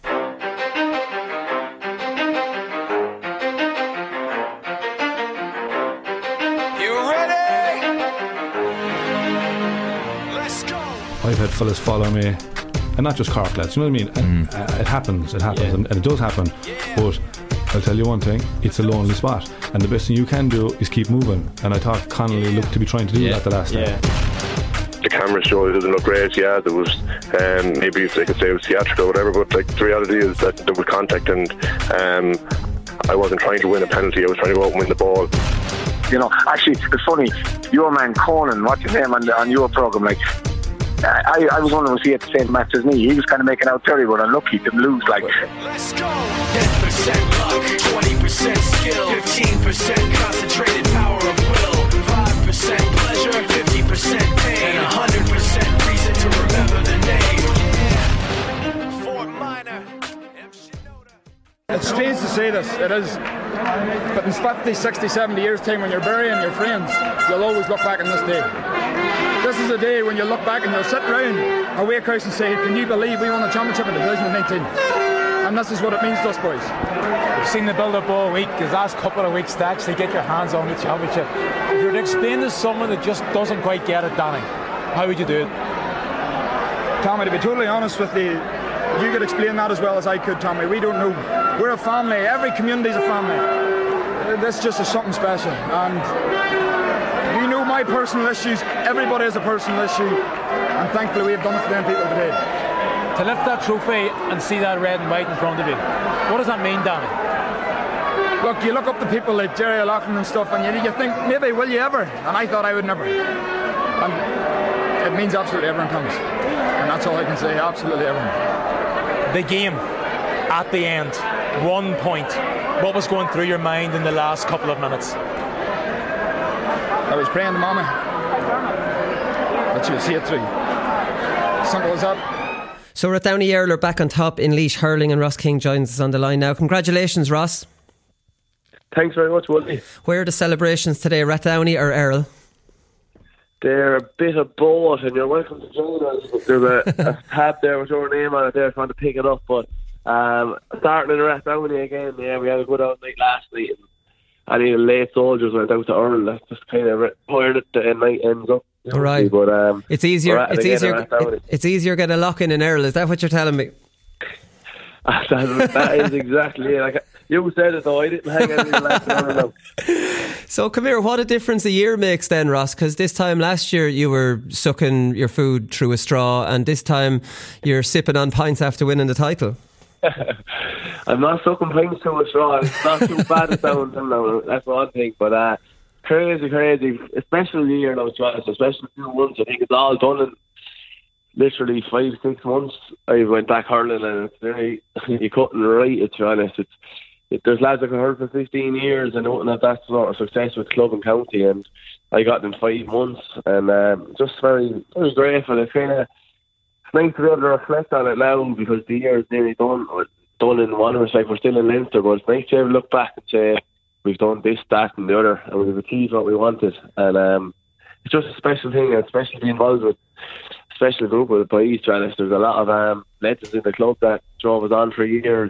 I've had fellas follow me, and not just Cork lads, you know what I mean? Mm. And, uh, it happens, it happens, yeah. and, and it does happen. But I'll tell you one thing, it's a lonely spot, and the best thing you can do is keep moving. And I thought Connolly looked to be trying to do yeah. that the last yeah. time. The camera show it doesn't look great, yeah, there was um, maybe they could say it was theatrical or whatever, but like the reality is that there was contact, and um, I wasn't trying to win a penalty, I was trying to go out and win the ball. You know, actually, it's funny, your man Conan, what's his name on, on your programme, like, I, I was wondering, was he at the same match as me? He was kind of making out terrible and unlucky to lose. Like, let's go. ten percent luck, twenty percent skill, fifteen percent concentrated power of will, five percent pleasure, fifty percent pain, and one hundred percent reason to remember the name. Fort Minor. It's strange to say this, it is. But in fifty, sixty, seventy years' time, when you're burying your friends, you'll always look back on this day. This is a day when you look back and you'll sit round a wake house and say, can you believe we won the championship in two thousand nineteen? And this is what it means to us, boys. We've seen the build-up all week, the last couple of weeks to actually get your hands on the championship. If you were to explain to someone that just doesn't quite get it, Danny, how would you do it? Tommy, to be totally honest with you, you could explain that as well as I could, Tommy. We don't know. We're a family. Every community's a family. This just is something special. And you know my personal issues. Everybody has a personal issue. And thankfully we have done it for them people today. To lift that trophy and see that red and white in front of you, what does that mean, Danny? Look, you look up to people like Jerry O'Loughlin and stuff, and you, you think, maybe will you ever? And I thought I would never. And it means absolutely everyone comes. And that's all I can say, absolutely everyone. The game at the end, one point. What was going through your mind in the last couple of minutes? I was praying to Mama that she would see it through. Simple as that. So Rathdowney Earl are back on top in Laois hurling, and Ross King joins us on the line now. Congratulations, Ross. Thanks very much, Willie. Where are the celebrations today, Rathdowney or Earl? They're a bit of both, and you're welcome to join us. There's a, a tab there with your name on it there if you want to pick it up. But um, starting in Rathdowney again, yeah, we had a good old night last night. And any late soldiers went out to Earl. That's just kind of required it the night ends up. All right, but um, it's easier. It's easier. It, it's easier get a lock in in Earl. Is that what you're telling me? that, that is exactly it. Like, you said it though. I didn't hang any last. So come here. What a difference a year makes then, Ross. Because this time last year you were sucking your food through a straw, and this time you're sipping on pints after winning the title. I'm not sucking pints through a straw. It's not too bad it sounds. That's one thing, but. Uh, Crazy, crazy, especially the year now, to be honest, especially a few months. I think it's all done in literally five, six months. I went back hurling, and it's very, you couldn't write it, to be honest. It's, it, there's lads that can hurl for fifteen years and nothing of that sort of success with club and county, and I got it in five months, and um, just very, very grateful. It's kind of nice to be able to reflect on it now, because the year is nearly done, done in one respect. We're still in Leinster, but it's nice to be able to look back and say, we've done this, that and the other, and we've achieved what we wanted. And um, it's just a special thing, and especially to be involved with a special group of boys. There's a lot of um, legends in the club that drove us on for years.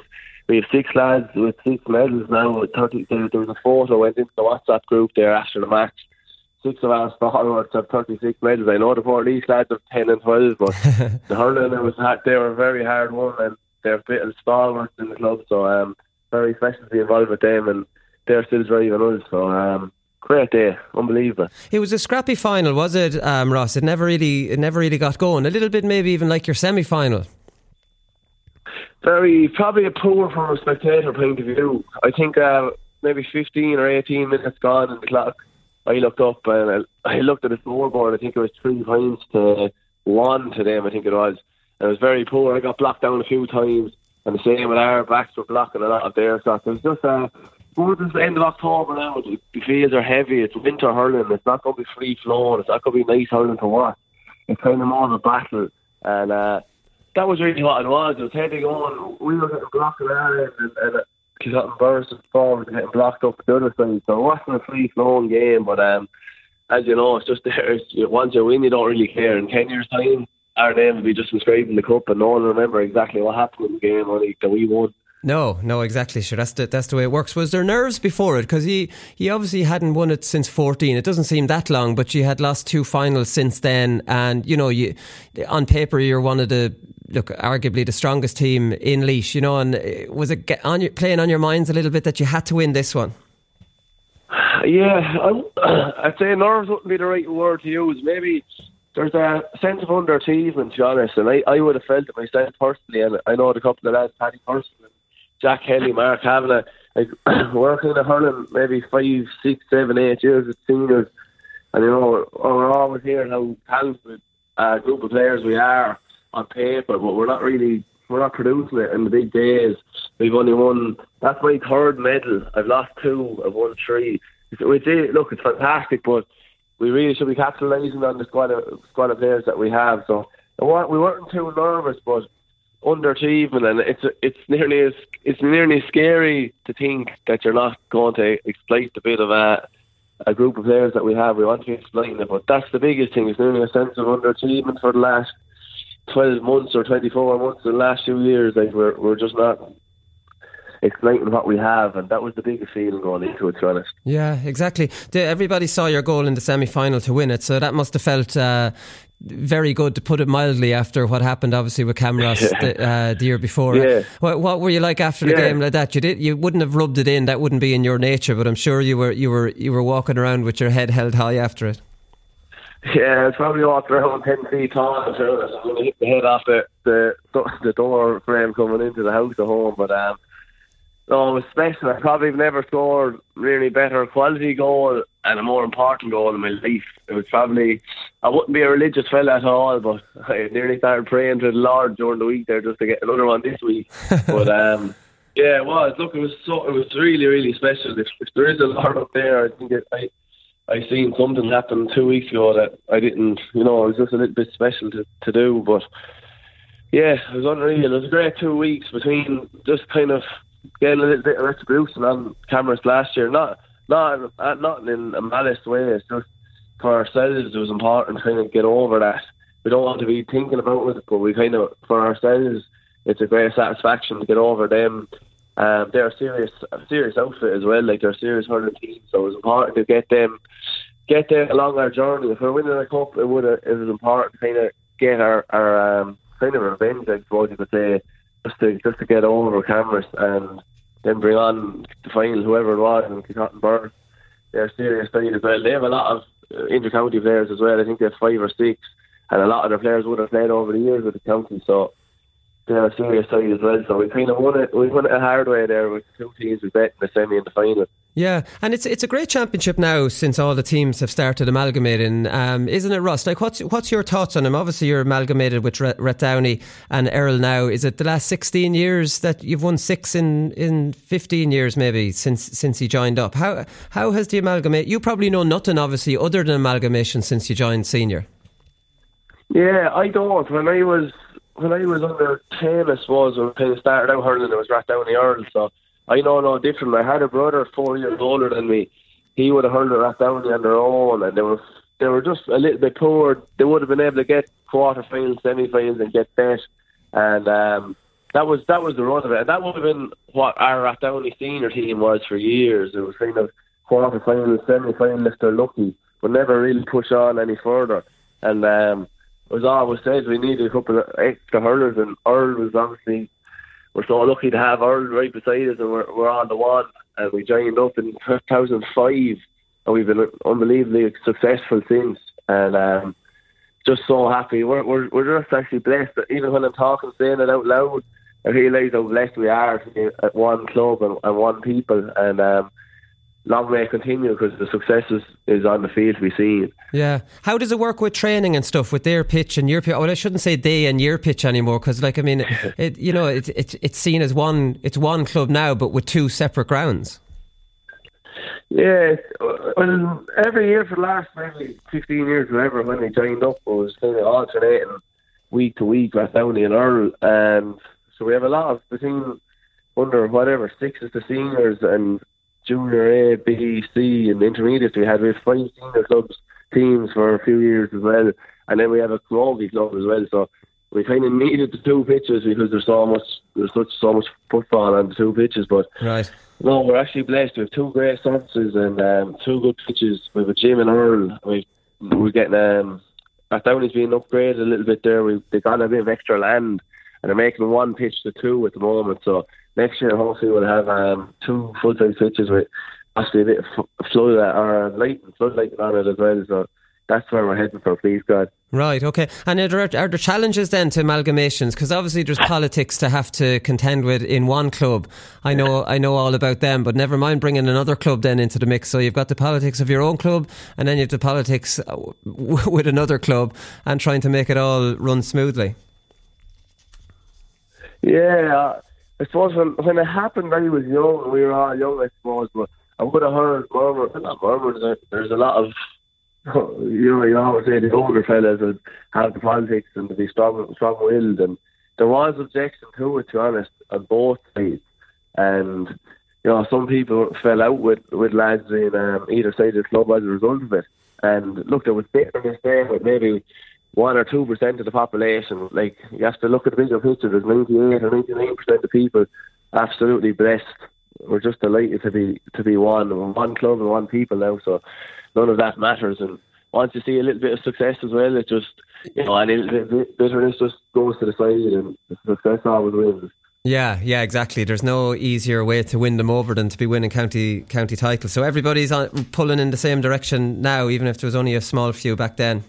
we have six lads with six medals now. With thirty, there, there was a photo went into the WhatsApp group there after the match. Six of us forwards have thirty-six medals. I know the Portlaoise lads have ten and twelve, but the hurling it was hard, they were very hard won, and they're a bit of stalwarts in the club. So um, very special to be involved with them, and they're still driving us. So um, great day, unbelievable. It was a scrappy final, was it, um, Ross? It never really, it never really got going. A little bit, maybe even like your semi-final. Very, probably a poor from a spectator point of view. I think uh, maybe fifteen or eighteen minutes gone in the clock. I looked up and I, I looked at the scoreboard. I think it was three points to one to them. I think it was. And it was very poor. I got blocked down a few times, and the same with our backs were blocking a lot of their shots. It was just uh, it's the end of October now. The fields are heavy. It's winter hurling. It's not going to be free flowing. It's not going to be nice hurling to watch. It's kind of more of a battle, and uh, that was really what it was. It was heavy going. We were getting blocked in our end, and, and uh, got embarrassed forward and getting blocked up the other side. So it wasn't a free flowing game, but um, as you know, it's just there. It's, once you win, you don't really care. In ten years' time, our name will be just inscribed in the cup, and no one will remember exactly what happened in the game, only that we won. No, no, exactly. Sure, that's the that's the way it works. Was there nerves before it? Because he, he obviously hadn't won it since fourteen. It doesn't seem that long, but you had lost two finals since then, and you know, you on paper you're one of the look arguably the strongest team in Laois. You know, and was it get on your, playing on your minds a little bit that you had to win this one? Yeah, I'm, I'd say nerves wouldn't be the right word to use. Maybe there's a sense of underachievement, to be honest, and I, I would have felt it myself personally, and I know the couple of lads, Paddy Person, Jack Kelly, Mark Kavanagh, like working in the hurling maybe five, six, seven, eight years with seniors, and you know we're always hearing how talented a group of players we are on paper, but we're not really we're not producing it in the big days. We've only won. That's my third medal. I've lost two. I've won three. It's, it's, look, it's fantastic, but we really should be capitalising on the squad of, squad of players that we have. So we weren't too nervous, but underachieving, and it's it's nearly as it's nearly scary to think that you're not going to exploit the bit of a a group of players that we have. We want to be exploiting it, but that's the biggest thing. It's nearly a sense of underachievement for the last twelve months or twenty-four months. The last few years, like we're we're just not exploiting what we have, and that was the biggest feeling going into it, to be honest. Yeah, exactly. The, everybody saw your goal in the semi-final to win it, so that must have felt uh, very good, to put it mildly, after what happened obviously with Camross yeah. the, uh, the year before. Yeah. What, what were you like after the yeah. game like that? You did you wouldn't have rubbed it in, that wouldn't be in your nature, but I'm sure you were you were you were walking around with your head held high after it. Yeah, it's probably walked around ten feet tall. I'm going to hit the head off the, the the door frame coming into the house at home, but um no, it was special. I probably never scored really better quality goal and a more important goal in my life. It was probably, I wouldn't be a religious fella at all, but I nearly started praying to the Lord during the week there just to get another one this week. But um, yeah, it was. Look, it was so, it was really, really special. If, if there is a Lord up there, I think it, I I seen something happen two weeks ago that I didn't, you know, it was just a little bit special to, to do. But yeah, it was unreal. It was a great two weeks between just kind of getting a little bit of retribution on cameras last year, not not not in a malice way. It's just for ourselves. It was important to kind of get over that. We don't want to be thinking about it, but we kind of, for ourselves, it's a great satisfaction to get over them. Um, they're a serious, a serious outfit as well. Like they're a serious hurling team, so it was important to get them get them along our journey. If we're winning a cup, it would it was important to kind of get our our um, kind of revenge, I suppose you could say. Just to just to get over cameras and then bring on the final, whoever it was, and Cotton Burn. They're serious side as well. They have a lot of uh, inter-county players as well. I think they have five or six, and a lot of their players would have played over the years with the county, so they're a serious side as well. So we kind of won it. We won it a hard way there with two teams we bet in the semi and the final. Yeah, and it's it's a great championship now since all the teams have started amalgamating, um, isn't it, Ross? Like, what's what's your thoughts on them? Obviously, you're amalgamated with Rathdowney and Errol now. Is it the last sixteen years that you've won six in, in fifteen years maybe since since you joined up? How how has the amalgamate? You probably know nothing, obviously, other than amalgamation since you joined senior. Yeah, I don't. When I was when I was under ten, I suppose, when I kind of started out hurling, it was Rathdowney Earl, so I know no different. I had a brother four years older than me. He would have hurled at Rathdowney on their own, and they were they were just a little bit poor. They would have been able to get quarter finals, semi finals, and get bet. And um, that was that was the run of it. And that would have been what our Rathdowney senior team was for years. It was kind of quarter final, semi final if they're lucky, but never really push on any further. And um, it was always said we needed a couple of extra hurlers, and Earl was obviously, we're so lucky to have Earl right beside us, and we're, we're on the one. And we joined up in two thousand five, and we've been unbelievably successful since. And um, just so happy. We're, we're we're just actually blessed. Even when I'm talking, saying it out loud, I realise how blessed we are to be at one club and, and one people. And um, long may it continue, because the success is, is on the field to be seen. Yeah. How does it work with training and stuff, with their pitch and your pitch? Well, I shouldn't say they and your pitch anymore, because, like, I mean, it, it, you know, it's it, it's seen as one. It's one club now, but with two separate grounds. Yeah, well, every year for the last maybe fifteen years, whatever, when we joined up, it was kind of alternating week to week, Rathdowney and Earl. And so we have a lot of between under whatever sixes to seniors and junior A, B, C, and intermediates. We had we have five senior clubs teams for a few years as well, and then we have a Crovey club as well. So we kind of needed the two pitches because there's so much there's such so much football on the two pitches. But right. No, we're actually blessed. We have two great surfaces and um, two good pitches. We have a gym in Earl. We we're getting um, Rathdowney's being upgraded a little bit there. We they got a bit of extra land, and they're making one pitch to two at the moment. So next year, hopefully, we'll have um, two full-size pitches with actually a bit of flood or lighting, floodlighting on it as well. So that's where we're heading for, please God. Right, okay. And are there, are there challenges then to amalgamations? Because obviously there's politics to have to contend with in one club. I know I know all about them, but never mind bringing another club then into the mix. So you've got the politics of your own club, and then you have the politics with another club, and trying to make it all run smoothly. Yeah, I suppose when, when it happened, I was young. We were all young, I suppose, but I would have heard murmurs. Not murmurs, there's a lot of, you know, you always say the older fellas would have the politics and to be strong, strong-willed, and there was objection to it, to be honest, on both sides. And you know, some people fell out with, with lads in um, either side of the club as a result of it. And look, there was bitterness there with maybe one or two percent of the population. Like, you have to look at the bigger picture. There's ninety-eight or ninety-nine percent of people absolutely blessed. We're just delighted to be to be one, one club and one people now. So none of that matters. And once you see a little bit of success as well, it just, you know, and a little bit of bitterness just goes to the side, and the success always wins. Yeah, yeah, exactly. There's no easier way to win them over than to be winning county county titles. So everybody's on, pulling in the same direction now, even if there was only a small few back then.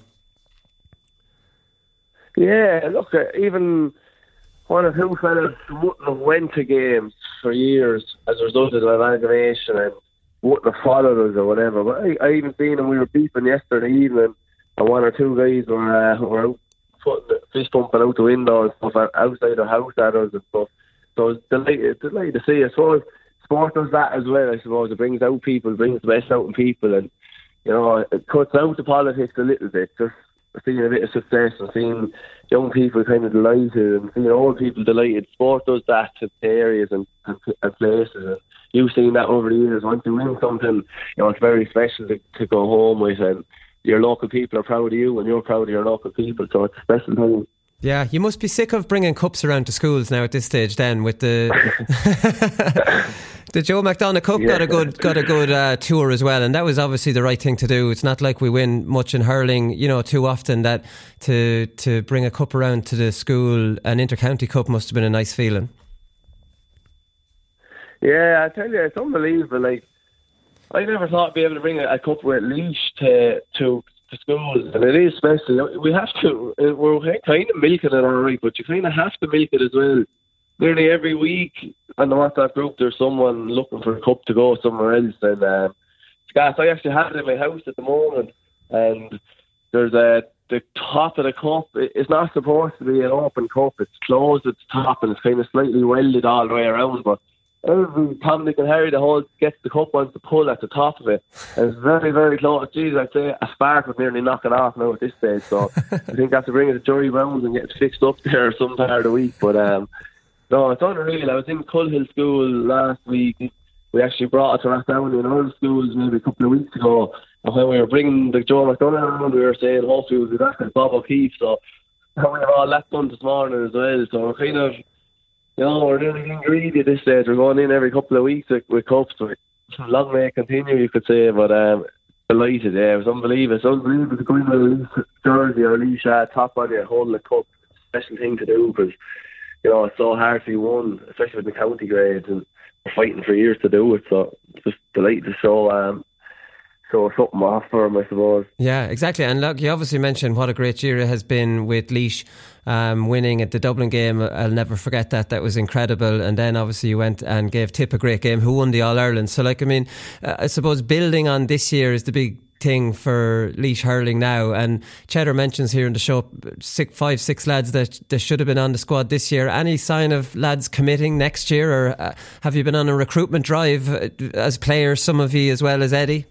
Yeah, look, uh, even one or two fellas wouldn't have went to games for years as a result of the amalgamation and wouldn't have followed us or whatever. But I, I even seen them, we were beeping yesterday evening, and one or two guys were, uh, were out putting, fist pumping out the window and stuff outside their house at us and stuff. So it's delighted, delighted to see. I suppose sport does that as well. I suppose it brings out people, brings the best out in people, and you know, it cuts out the politics a little bit. Just seeing a bit of success and seeing young people kind of delighted and seeing old people delighted. Sport does that to areas and, and, and places. And you've seen that over the years. Once you win something, you know, it's very special to, to go home with, and your local people are proud of you and you're proud of your local people. So it's a special thing. Yeah, you must be sick of bringing cups around to schools now at this stage. Then with the the Joe McDonagh Cup, yeah. got a good got a good uh, tour as well, and that was obviously the right thing to do. It's not like we win much in hurling, you know, too often. That to to bring a cup around to the school, an inter-county cup, must have been a nice feeling. Yeah, I tell you, it's unbelievable. Like, I never thought I'd be able to bring a, a cup with leash to to. to schools, and it is special. We have to, we're kind of milking it alright, but you kind of have to milk it as well. Nearly every week on the WhatsApp group there's someone looking for a cup to go somewhere else, and um, Gas, I actually have it in my house at the moment, and there's a the top of the cup, it's not supposed to be an open cup, it's closed at the top and it's kind of slightly welded all the way around, but every Tom, Dick and Harry the whole gets the cup wants to pull at the top of it, and it's very, very close. Jeez, I'd say a spark would nearly knock it off now at this stage, so I think I have to bring it to Jury Rounds and get it fixed up there some part of the week. But um, no, it's unreal. I was in Culhill School last week. We actually brought it to Rathdowney in other schools maybe a couple of weeks ago, and when we were bringing the Joe McDonagh around, we were saying hopefully we'll be back with Bob O'Keefe, so we have all that done this morning as well. So we're kind of you know, we're doing greedy at this stage. We're going in every couple of weeks with, with cups. Long may it continue, you could say, but um, delighted. Yeah, it was unbelievable. It's unbelievable to go in with a Laois jersey or a Laois uh, top body and holding a cup. Special thing to do because, you know, it's so hard to be won, especially with the county grades, and we're fighting for years to do it. So it's just delighted to show um, show something off for them, I suppose. Yeah, exactly. And look, you obviously mentioned what a great year it has been with Laois um, winning at the Dublin game. I'll never forget that. That was incredible. And then obviously you went and gave Tip a great game, who won the All-Ireland. So, like, I mean, uh, I suppose building on this year is the big thing for Laois hurling now. And Cheddar mentions here in the show six, five, six lads that, that should have been on the squad this year. Any sign of lads committing next year, or uh, have you been on a recruitment drive uh, as players, some of you as well as Eddie?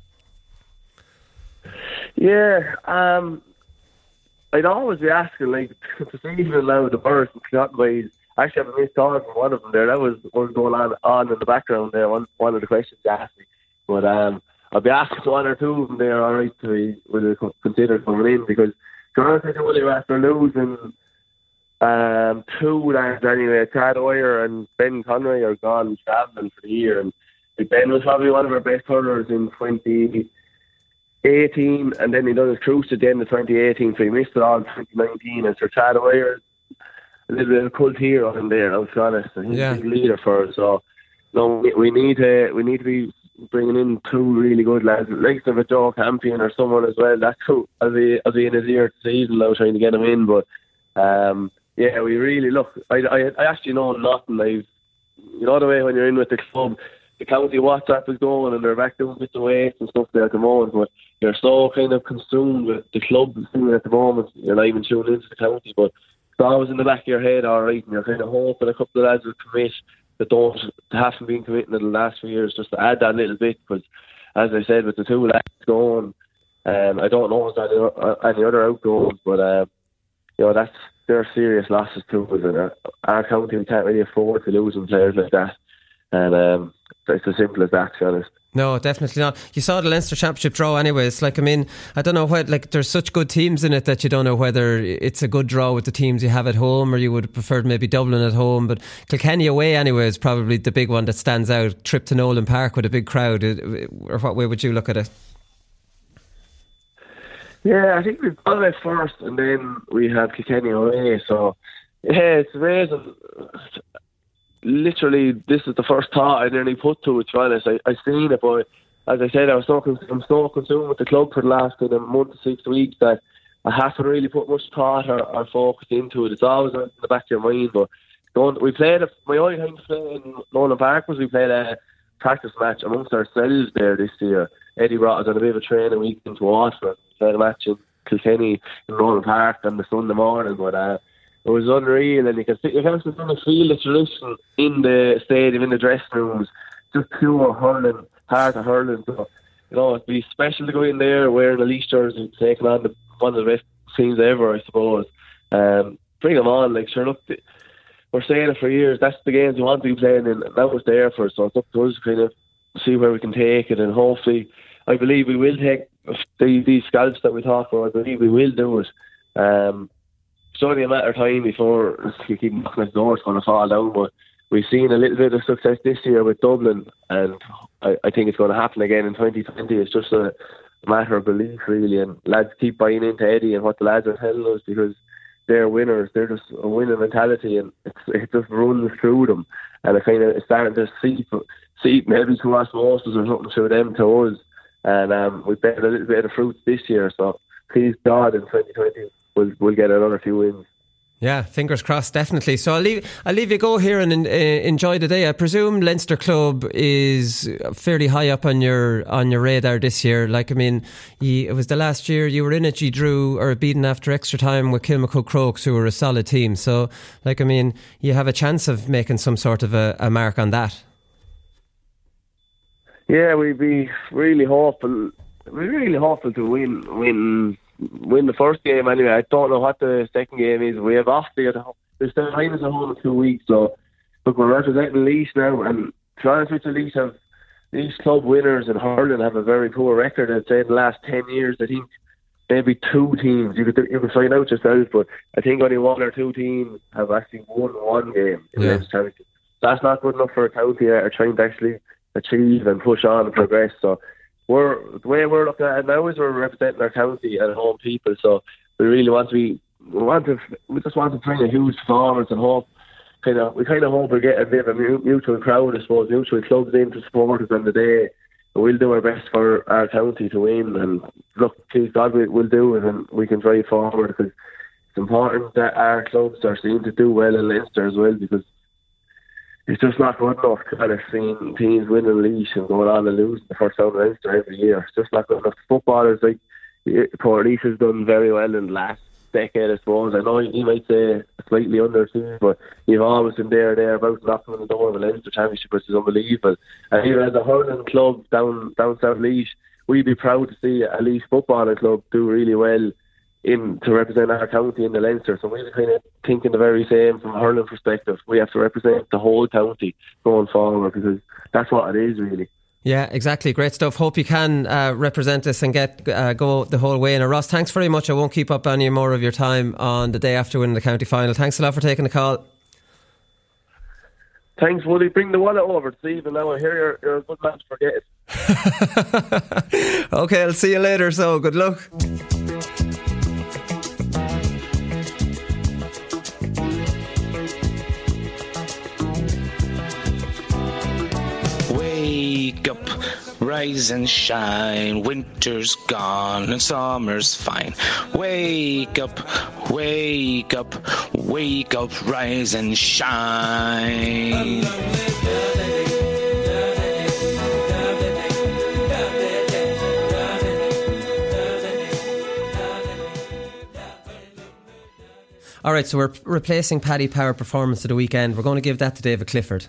Yeah, um, I'd always be asking, like, to see even now the birds and cotton ways. Actually, I have a missed call from one of them there. That was what was going on on in the background there. One one of the questions you asked me, but um. I'll be asking one or two of them there, all right, to will consider coming in, because Jonathan Dooley, after losing um, two lads anyway, Chad Oyer and Ben Conroy are gone travelling for the year, and Ben was probably one of our best hurlers in twenty eighteen, and then he done his cruise at the end of twenty eighteen, so he missed it all in twenty nineteen, and Sir Chad Oyer, a little bit of a cult hero in there, I'll be honest, and he's yeah. a big leader for us, so no, we, we need to we need to be bringing in two really good lads, like of a Joe Campion or someone as well. That's who I'll be, I'll be in his ear this season now, trying to get him in. But um, yeah, we really look. I, I, I actually know nothing. I've, you know the way when you're in with the club, the county WhatsApp is going and they're back doing bits of weights and stuff there at the moment. But you're so kind of consumed with the club thing at the moment. You're not even tuning into the county, but it's always in the back of your head, all right. And you're kind of hoping a couple of lads will commit that don't haven't been committing in the last few years, just to add that little bit, because as I said, with the two lads going, um, I don't know if there's any, any other outgoings, but um, you know, that's they're serious losses too. Our, our county, we can't really afford to losing players like that, and um, it's as simple as that, to be honest. No, definitely not. You saw the Leinster Championship draw anyways. Like, I mean, I don't know what, like, there's such good teams in it that you don't know whether it's a good draw with the teams you have at home, or you would have preferred maybe Dublin at home. But Kilkenny away anyway is probably the big one that stands out. Trip to Nolan Park with a big crowd. Or what way would you look at it? Yeah, I think we've done it first and then we had Kilkenny away. So, yeah, it's amazing. Literally, this is the first thought I nearly put to it, to be honest. I, I seen it, but as I said, I was so, I'm so consumed with the club for the last kind of month to six weeks that I haven't really put much thought or, or focus into it. It's always in the back of your mind, but going, we played, a, my only time to play in Nolan Park was we played a practice match amongst ourselves there this year. Eddie brought us on a bit of a training week into Waterford. We played a match in Kilkenny in Nolan Park on the Sunday morning, but uh, it was unreal, and you can see, you can actually kind of feel the tradition in the stadium, in the dressing rooms, just pure hurling, heart of hurling. So, you know, it'd be special to go in there wearing a Laois jersey, taking on the, one of the best teams ever, I suppose. Um, bring them on, like, sure, look, we're saying it for years, that's the games we want to be playing in, and that was there for us, so it's up to us to kind of see where we can take it, and hopefully, I believe we will take the, these scalps that we talk about, I believe we will do it. Um, It's only a matter of time before you keep knocking at the door, it's going to fall down. But we've seen a little bit of success this year with Dublin, and I, I think it's going to happen again in twenty twenty. It's just a matter of belief, really, and lads keep buying into Eddie and what the lads are telling us, because they're winners. They're just a winning mentality, and it's, it just runs through them. And it kind of it's starting to seep, seep maybe to osmosis or something through them to us. And um, we've better a little bit of fruits this year, so please God in twenty twenty. We'll, we'll get another few wins. Yeah, fingers crossed, definitely. So I'll leave I'll leave you go here and uh, enjoy the day. I presume Leinster Club is fairly high up on your on your radar this year. Like, I mean, you, it was the last year you were in it, you drew or beaten after extra time with Kilmacud Crokes, who were a solid team. So, like, I mean, you have a chance of making some sort of a, a mark on that. Yeah, we'd be really hopeful. We're really hopeful to win win. win the first game anyway. I don't know what the second game is. We have Offaly at home. There's still Heinous at home in two weeks, so look, we're representing Laois now, and to be honest with you, Laois have these club winners in hurling have a very poor record. I'd say in the last ten years, I think maybe two teams. You could you could find out yourself, but I think only one or two teams have actually won one game in Yeah. the Leinster Championship. That's not good enough for a county that are trying to actually achieve and push on and progress. So we're the way we're looking at it now is we're representing our county and home people. So we really want to be. We want to. We just want to bring a huge performance and hope. Kind of, we kind of hope we get a bit of a mu- mutual crowd, I suppose, mutual clubs in to support us on the day. And we'll do our best for our county to win. And look, please God, we, we'll do it, and we can drive forward, because it's important that our clubs are seen to do well in Leinster as well, because it's just not good enough kind of seeing teams winning the leash and going on and losing the first round of Leinster every year. It's just not good enough. Footballers like Portlaoise has done very well in the last decade, I suppose. I know you might say slightly underachieved, but you've always been there, there about knocking on the door of the Leinster Championship, which is unbelievable. And even as a hurling club down down South Laois, we'd be proud to see a Laois footballing club do really well in to represent our county in the Leinster. So we're kind of thinking the very same from a hurling perspective. We have to represent the whole county going forward, because that's what it is really. Yeah, exactly. Great stuff. Hope you can uh, represent us and get uh, go the whole way. And Ross, thanks very much. I won't keep up any more of your time on the day after winning the county final. Thanks a lot for taking the call. Thanks, Woody. Bring the wallet over this evening now. I hear you're, you're a good man to forget it. Okay, I'll see you later. So good luck. Wake up, rise and shine. Winter's gone and summer's fine. Wake up, wake up, wake up, rise and shine. All right, so we're replacing Paddy Power performance of the weekend. We're going to give that to David Clifford.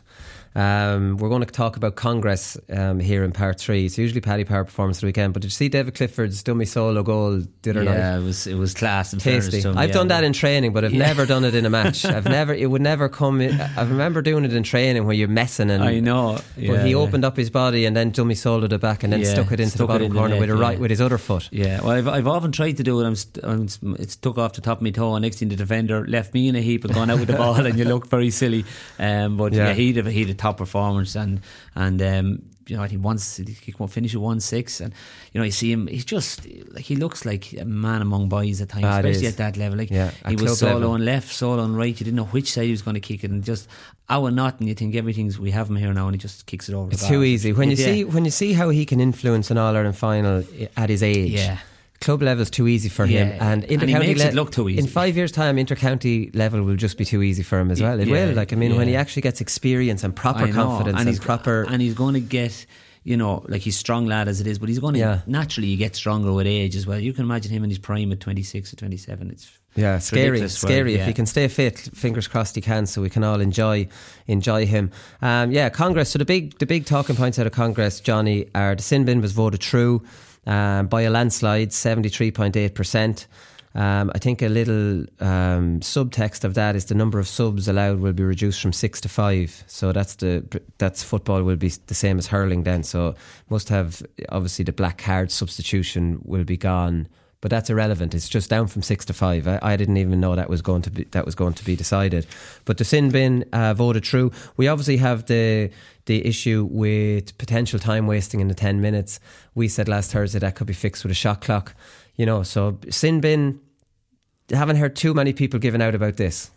Um, we're going to talk about Congress um, here in part three. It's usually Paddy Power performance of the weekend, but did you see David Clifford's dummy solo goal the other yeah, night? Yeah, it was it was class and tasty. Him, I've yeah, done that in training, but I've yeah. never done it in a match. I've never. It would never come. In, I remember doing it in training where you're messing and I know. Yeah, but he yeah. opened up his body and then dummy soloed it back and then yeah, stuck it into stuck the bottom in corner the net, with a right yeah. with his other foot. Yeah, well, I've I've often tried to do it. I'm, st- I'm it's stuck off the top of my toe, and next thing the defender left me in a heap and gone out with the ball, and you look very silly. Um, but yeah, yeah he had a, he had a top performance, and and um, you know, I think once he can finish at one six, and you know, you see him, he's just like he looks like a man among boys at times, ah, especially at that level. Like yeah, he was solo on left, solo on right. You didn't know which side he was going to kick it, and just hour not, and you think everything's we have him here now, and he just kicks it over. It's the too bar. easy when you yeah. see when you see how he can influence an All Ireland final at his age. Yeah. Club level's too easy for yeah. him, and and he makes le- it look too easy. In five years' time, inter-county level will just be too easy for him as well. It yeah, will. Like I mean, yeah. when he actually gets experience and proper confidence and, and he's proper, and he's going to get, you know, like he's strong lad as it is, but he's going to yeah. naturally you get stronger with age as well. You can imagine him in his prime at twenty-six or twenty-seven. It's yeah, scary, scary. Well, yeah. If he can stay fit, fingers crossed he can, so we can all enjoy enjoy him. Um, yeah, Congress. So the big the big talking points out of Congress, Johnny, are the sin bin was voted through um, by a landslide, seventy-three point eight percent. Um, I think a little um, subtext of that is the number of subs allowed will be reduced from six to five. So that's the that's football will be the same as hurling then. So must have obviously the black card substitution will be gone. But that's irrelevant. It's just down from six to five. I, I didn't even know that was going to be that was going to be decided. But the sin bin uh, voted through. We obviously have the the issue with potential time wasting in the ten minutes. We said last Thursday that could be fixed with a shot clock. You know, so sin bin. Haven't heard too many people giving out about this.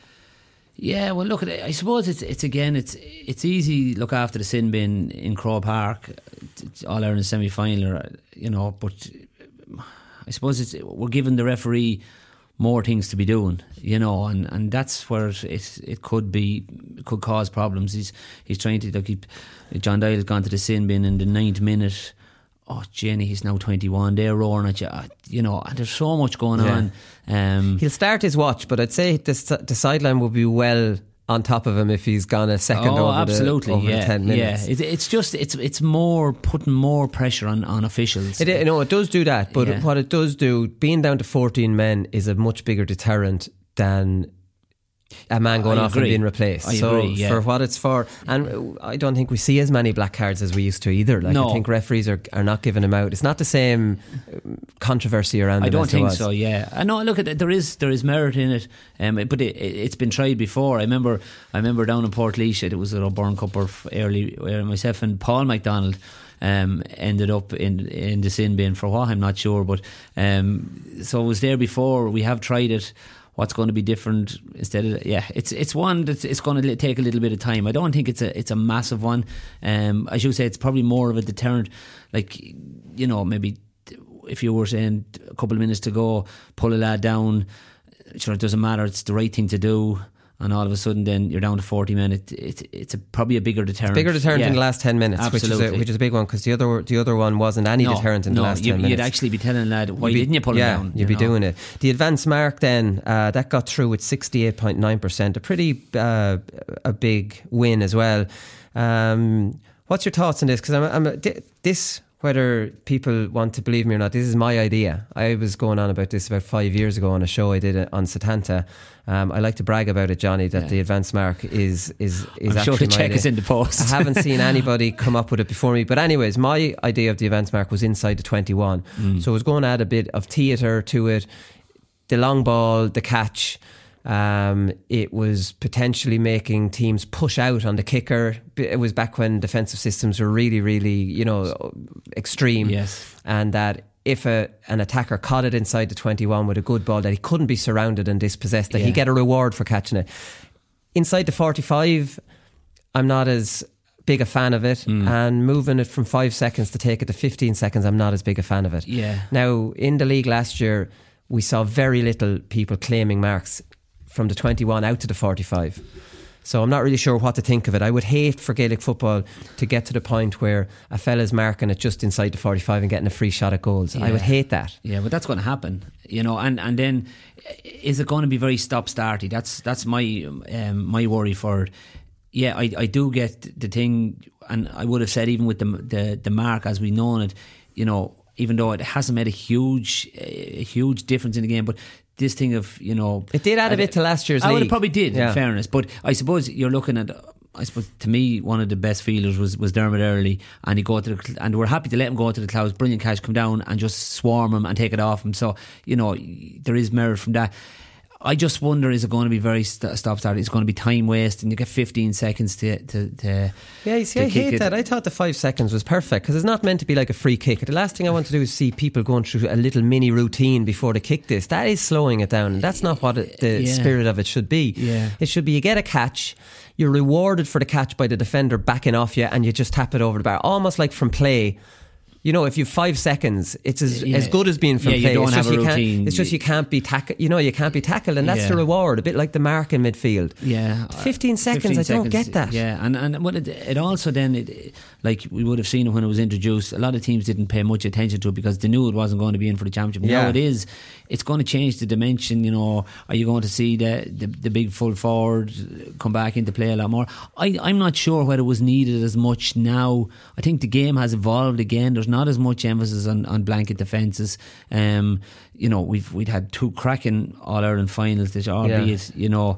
Yeah, well, look at it. I suppose it's it's again it's it's easy look after the sin bin in Crow Park, All Ireland semi final, you know, but. I suppose it's, we're giving the referee more things to be doing, you know, and, and that's where it it could be could cause problems. He's he's trying to like he, John Dyle's gone to the sin bin in the ninth minute. Oh, Jenny, he's now twenty-one. They're roaring at you, you know. And there's so much going yeah. on. Um, He'll start his watch, but I'd say the, the sideline will be well on top of him if he's gone a second oh, over, absolutely, the, over yeah, the ten minutes. Yeah, it, it's just it's it's more putting more pressure on, on officials. It, you know, it does do that, but yeah. what it does do, being down to fourteen men, is a much bigger deterrent than a man going I off agree. and being replaced. I so agree, yeah. for what it's for, and I don't think we see as many black cards as we used to either. Like No. I think referees are are not giving them out. It's not the same controversy around. I them don't as there think was. so. Yeah, I know. Look at it, there is there is merit in it, um, but it, it, it's been tried before. I remember I remember down in Portlaoise, it was at O'Byrne Cup or early. Where myself and Paul McDonald um, ended up in in the sin bin for what I'm not sure, but um, so it was there before. We have tried it. What's going to be different instead of yeah? It's it's one that it's going to take a little bit of time. I don't think it's a it's a massive one. Um, as you say, it's probably more of a deterrent. Like you know, maybe if you were saying a couple of minutes to go, pull a lad down. Sure, it doesn't matter. It's the right thing to do. And all of a sudden, then you're down to forty men. It, it, it's a, probably a bigger deterrent. It's bigger deterrent yeah. in the last ten minutes, Absolutely. which is a, which is a big one because the other the other one wasn't any no, deterrent in no, the last you, ten minutes. You'd actually be telling a lad, why You'd be, didn't you pull yeah, him down? You'd you be know? doing it. The advanced mark then uh, that got through with sixty-eight point nine percent, a pretty uh, a big win as well. Um, what's your thoughts on this? Because I'm, I'm this. Whether people want to believe me or not, this is my idea. I was going on about this about five years ago on a show I did on Setanta. Um, I like to brag about it, Johnny, that yeah. the advanced mark is is is I'm actually sure the my check idea. is in the post. I haven't seen anybody come up with it before me. But anyways, my idea of the advanced mark was inside the twenty-one. Mm. So I was going to add a bit of theatre to it. The long ball, the catch. Um, it was potentially making teams push out on the kicker. It was back when defensive systems were really, really, you know, extreme. Yes. And that if a, an attacker caught it inside the twenty-one with a good ball, that he couldn't be surrounded and dispossessed, that yeah. he'd get a reward for catching it. Inside the forty-five, I'm not as big a fan of it. Mm. And moving it from five seconds to take it to fifteen seconds, I'm not as big a fan of it. Yeah. Now, in the league last year, we saw very little people claiming marks from the twenty-one out to the forty-five. So I'm not really sure what to think of it. I would hate for Gaelic football to get to the point where a fella's marking it just inside the forty-five and getting a free shot at goals. Yeah. I would hate that. Yeah, but that's going to happen, you know. And, and then is it going to be very stop-starty? That's that's my um, my worry for it. Yeah, I, I do get the thing, and I would have said even with the the, the mark as we known it, you know, even though it hasn't made a huge a huge difference in the game, but this thing of, you know, it did add a bit to last year's league. Oh, it probably did, yeah. in fairness. But I suppose you're looking at, I suppose to me, one of the best fielders was, was Dermot Early, and he go to the, and we're happy to let him go to the clouds. Brilliant catch, come down and just swarm him and take it off him. So, you know, there is merit from that. I just wonder, is it going to be very st- stop start? It's going to be time waste, and you get fifteen seconds to to, to yeah. You see, to I hate it. that. I thought the five seconds was perfect because it's not meant to be like a free kick. The last thing I want to do is see people going through a little mini routine before they kick this. That is slowing it down, and that's not what it, the yeah. spirit of it should be. Yeah. It should be you get a catch, you're rewarded for the catch by the defender backing off you, and you just tap it over the bar, almost like from play. You know, if you've five seconds, it's as yeah. as good as being from yeah, play. You don't it's have just a you routine. Can't, it's just you can't be tack. You know, you can't be tackled, and that's yeah. the reward. A bit like the mark in midfield. Yeah, fifteen seconds. fifteen I don't seconds, get that. Yeah, and and what it, it also then it, like we would have seen it when it was introduced. A lot of teams didn't pay much attention to it because they knew it wasn't going to be in for the championship. Yeah. Now it is. It's going to change the dimension. You know, are you going to see the the, the big full forward come back into play a lot more? I I'm not sure whether it was needed as much now. I think the game has evolved again. There's not as much emphasis on, on blanket defences. Um, you know, we've we'd had two cracking All Ireland finals this, albeit yeah. you know,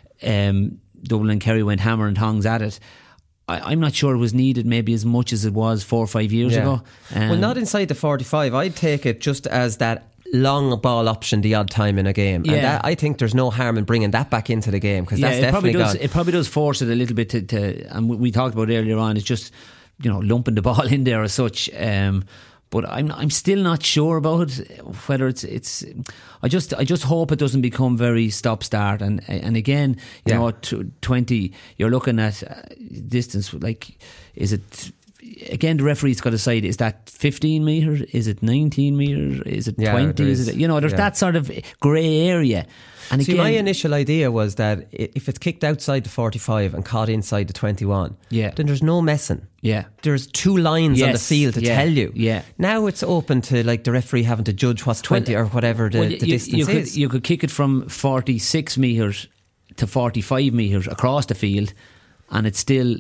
um, Dublin and Kerry went hammer and tongs at it. I, I'm not sure it was needed maybe as much as it was four or five years yeah. ago. Um, well, not inside the forty-five. I'd take it just as that long ball option the odd time in a game. Yeah. And that, I think there's no harm in bringing that back into the game because yeah, that's it definitely probably does, gone. It probably does force it a little bit to, to and we, we talked about it earlier on, it's just, you know, lumping the ball in there as such. Um, but I'm I'm still not sure about it, whether it's it's. I just I just hope it doesn't become very stop start. And and again, you yeah. know, t- twenty. You're looking at distance. Like, is it? Again, the referee's got to decide: is that fifteen metres? Is it nineteen metres? Is it yeah, twenty? Is. is it? You know, there's yeah. that sort of grey area. And See, again, my initial idea was that if it's kicked outside the forty-five and caught inside the twenty-one, yeah. then there's no messing. Yeah. There's two lines yes. on the field to yeah. tell you. Yeah. Now it's open to like the referee having to judge what's twenty well, or whatever the, well, the you, distance you could, is. You could kick it from forty-six metres to forty-five metres across the field, and it's still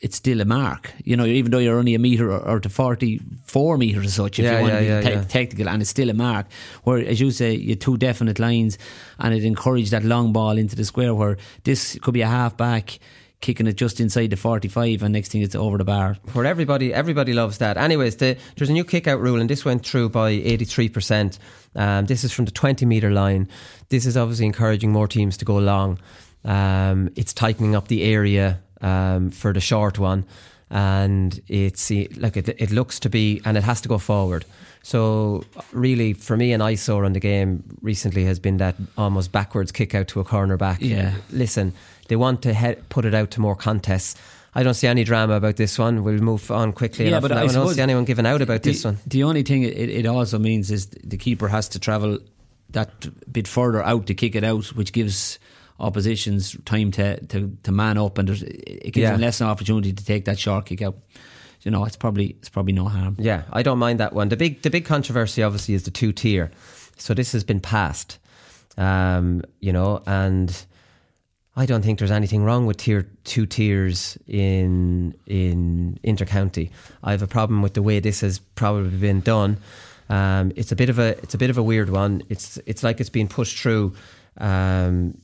it's still a mark, you know, even though you're only a metre or, or to forty-four metres as such, if Yeah, you want yeah, to be yeah, te- yeah. technical, and it's still a mark. Where, as you say, you two definite lines, and it encouraged that long ball into the square, where this could be a half back kicking it just inside the forty-five, and next thing it's over the bar. Where everybody everybody loves that. Anyways, the, there's a new kick out rule, and this went through by eighty-three percent. Um, this is from the twenty metre line. This is obviously encouraging more teams to go long. Um, it's tightening up the area um, for the short one, and it's like it, it looks to be, and it has to go forward. So really, for me, an eyesore on the game recently has been that almost backwards kick out to a corner back. Yeah. Listen, they want to he- put it out to more contests. I don't see any drama about this one. We'll move on quickly. Yeah, enough but now. I I don't suppose see anyone giving out about the, this one. The only thing it, it also means is the keeper has to travel that bit further out to kick it out, which gives oppositions time to, to, to man up, and there's, it gives Yeah. them less an opportunity to take that short kick out. You know, it's probably it's probably no harm. Yeah, I don't mind that one. The big the big controversy obviously is the two tier. So this has been passed, um, you know, and I don't think there's anything wrong with tier two tiers in in intercounty. I have a problem with the way this has probably been done. Um, it's a bit of a it's a bit of a weird one. It's it's like it's been pushed through um,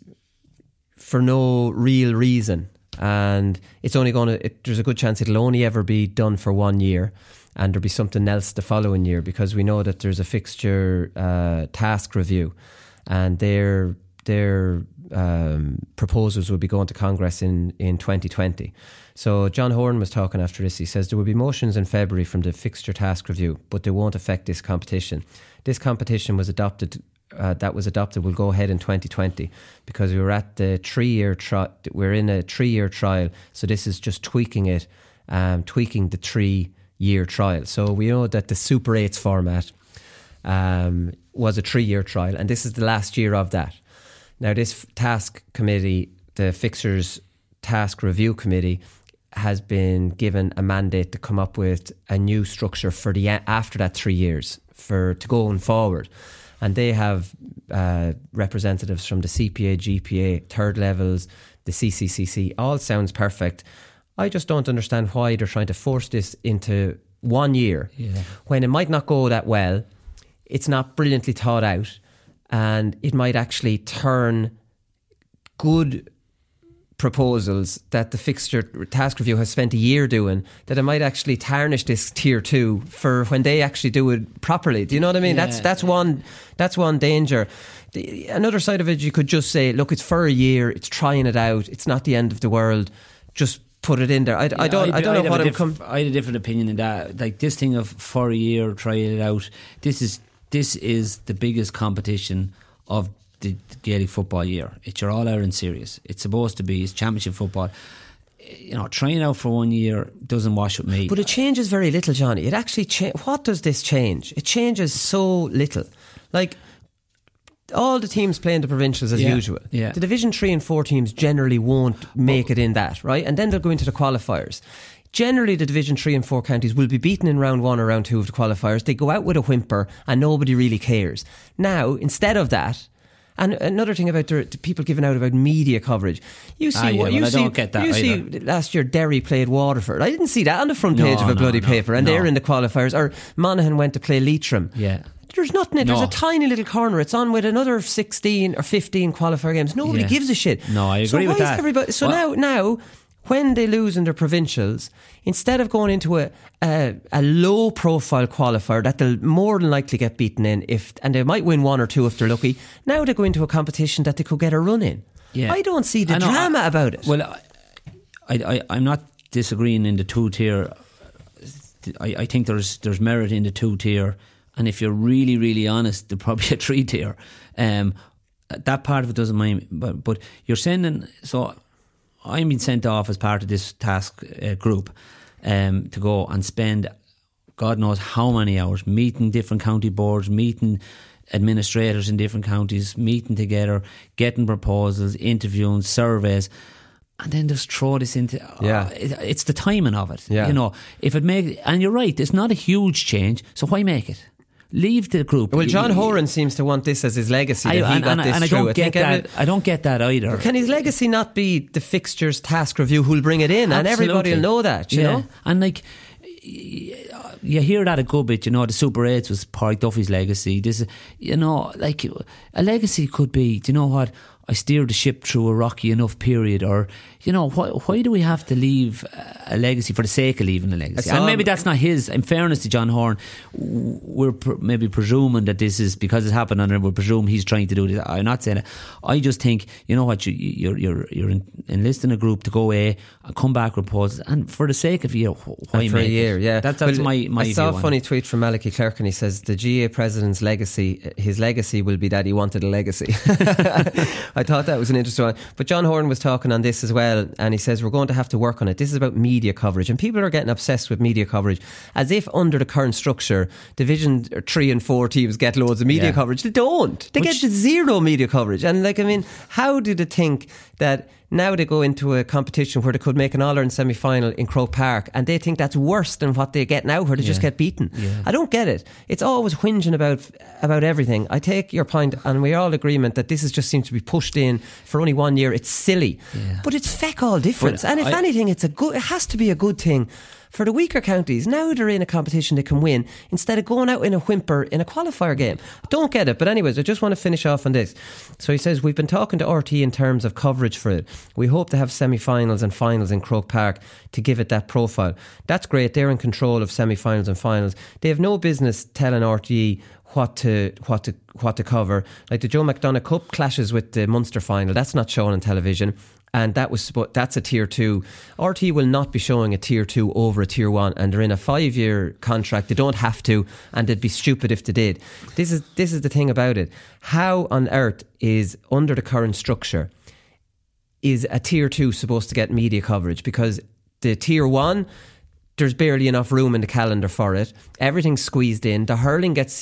for no real reason, and it's only going to. It, there's a good chance it'll only ever be done for one year, and there'll be something else the following year, because we know that there's a fixture uh, task review, and their their um, proposals will be going to Congress in in twenty twenty. So John Horan was talking after this. He says there will be motions in February from the fixture task review, but they won't affect this competition. This competition was adopted. Uh, that was adopted will go ahead in twenty twenty, because we were at the three-year tri- we're in a three-year trial, so this is just tweaking it, um, tweaking the three-year trial. So we know that the Super eights format um, was a three-year trial, and this is the last year of that. Now, this task committee, the Fixers Task Review Committee, has been given a mandate to come up with a new structure for the after that three years for to going forward. And they have uh, representatives from the C P A, G P A, third levels, the C C C C. All sounds perfect. I just don't understand why they're trying to force this into one year Yeah. when it might not go that well. It's not brilliantly thought out, and it might actually turn good proposals that the fixture task review has spent a year doing, that it might actually tarnish this tier two for when they actually do it properly. Do you know what I mean? Yeah. That's that's one that's one danger. The, another side of it, you could just say, look, it's for a year, it's trying it out, it's not the end of the world, just put it in there. I, I don't I don't I'd know what have a I'm com- diff- I had a different opinion in that. Like this thing of for a year, trying it out. This is this is the biggest competition of the Gaelic football year. It's your All-Ireland series. It's supposed to be. It's championship football. You know, trying out for one year doesn't wash with me. But it changes very little, Johnny. It actually cha- what does this change? It changes so little. Like, all the teams playing the provincials as Yeah, usual. yeah. The Division three and four teams generally won't make it in that, right? And then they'll go into the qualifiers. Generally, the Division three and four counties will be beaten in round one or round two of the qualifiers. They go out with a whimper and nobody really cares. Now, instead of that, and another thing about the, the people giving out about media coverage, you see Ah, yeah, what you well, I see. don't get that you either. see, last year Derry played Waterford. I didn't see that on the front No, page of a no, bloody no, paper, and no. they're in the qualifiers. Or Monaghan went to play Leitrim. Yeah. There's nothing. There's No. a tiny little corner. It's on with another sixteen or fifteen qualifier games. Nobody Yeah. gives a shit. No, I so agree why with is that. Everybody, so Well- now, now, when they lose in their provincials, instead of going into a, a a low profile qualifier that they'll more than likely get beaten in, if and they might win one or two if they're lucky. Now they go into a competition that they could get a run in. Yeah. I don't see the I know, drama I- about it. Well, I, I, I'm not disagreeing in the two tier. I, I think there's there's merit in the two tier, and if you're really really honest, there's probably a three tier. Um, that part of it doesn't mind, but but you're sending. So I'm being sent off as part of this task uh, group um, to go and spend God knows how many hours meeting different county boards, meeting administrators in different counties, meeting together, getting proposals, interviewing, surveys, and then just throw this into. Yeah. Uh, it, it's the timing of it. Yeah. You know, if it make and you're right, it's not a huge change, so why make it? leave the group. Well, John Horan seems to want this as his legacy. I, that he and, got and, this and I through. don't get I that. I don't get that either. Can his legacy not be the fixtures task review who'll bring it in, Absolutely. and everybody will know that? You yeah. know, and like. You hear that a good bit, you know. The Super eights was Pádraig Duffy's legacy. This, you know, like a legacy could be, do you know what? I steered the ship through a rocky enough period, or you know, why, why do we have to leave a legacy for the sake of leaving a legacy? And maybe that's not his. In fairness to John Horn, we're pr- maybe presuming that this is because it's happened, and we presume he's trying to do this. I'm not saying it. I just think, you know what, you, you're you're you're enlisting a group to go away and come back with proposals, and for the sake of you, why and for make a year? it? Yeah, that, that's well, my my. I saw view a funny on tweet from Malachi Clerk, and he says the G A A president's legacy, his legacy will be that he wanted a legacy. I thought that was an interesting one. But John Horan was talking on this as well, and he says we're going to have to work on it. This is about media coverage, and people are getting obsessed with media coverage as if under the current structure Division three and four teams get loads of media Yeah. coverage. They don't. They Which- get zero media coverage. And like, I mean, how do they think that now they go into a competition where they could make an All-Ireland semi-final in Croke Park, and they think that's worse than what they get now, where they just Yeah. get beaten? Yeah. I don't get it. It's always whinging about about everything. I take your point, and we're all in agreement that this is just seems to be pushed in for only one year. It's silly, Yeah. but it's feck all difference. But And if I- anything, it's a good. It has to be a good thing. For the weaker counties, now they're in a competition they can win instead of going out in a whimper in a qualifier game. Don't get it. But anyways, I just want to finish off on this. So he says, we've been talking to R T in terms of coverage for it. We hope to have semi-finals and finals in Croke Park to give it that profile. That's great. They're in control of semi-finals and finals. They have no business telling R T E what to what to what to cover. Like the Joe McDonagh Cup clashes with the Munster final. That's not shown on television. And that was that's a tier two. R T will not be showing a tier two over a tier one, and they're in a five year contract. They don't have to, and they'd be stupid if they did. This is this is the thing about it. How on earth is, under the current structure, is a tier two supposed to get media coverage? Because the tier one, there's barely enough room in the calendar for it. Everything's squeezed in. The hurling gets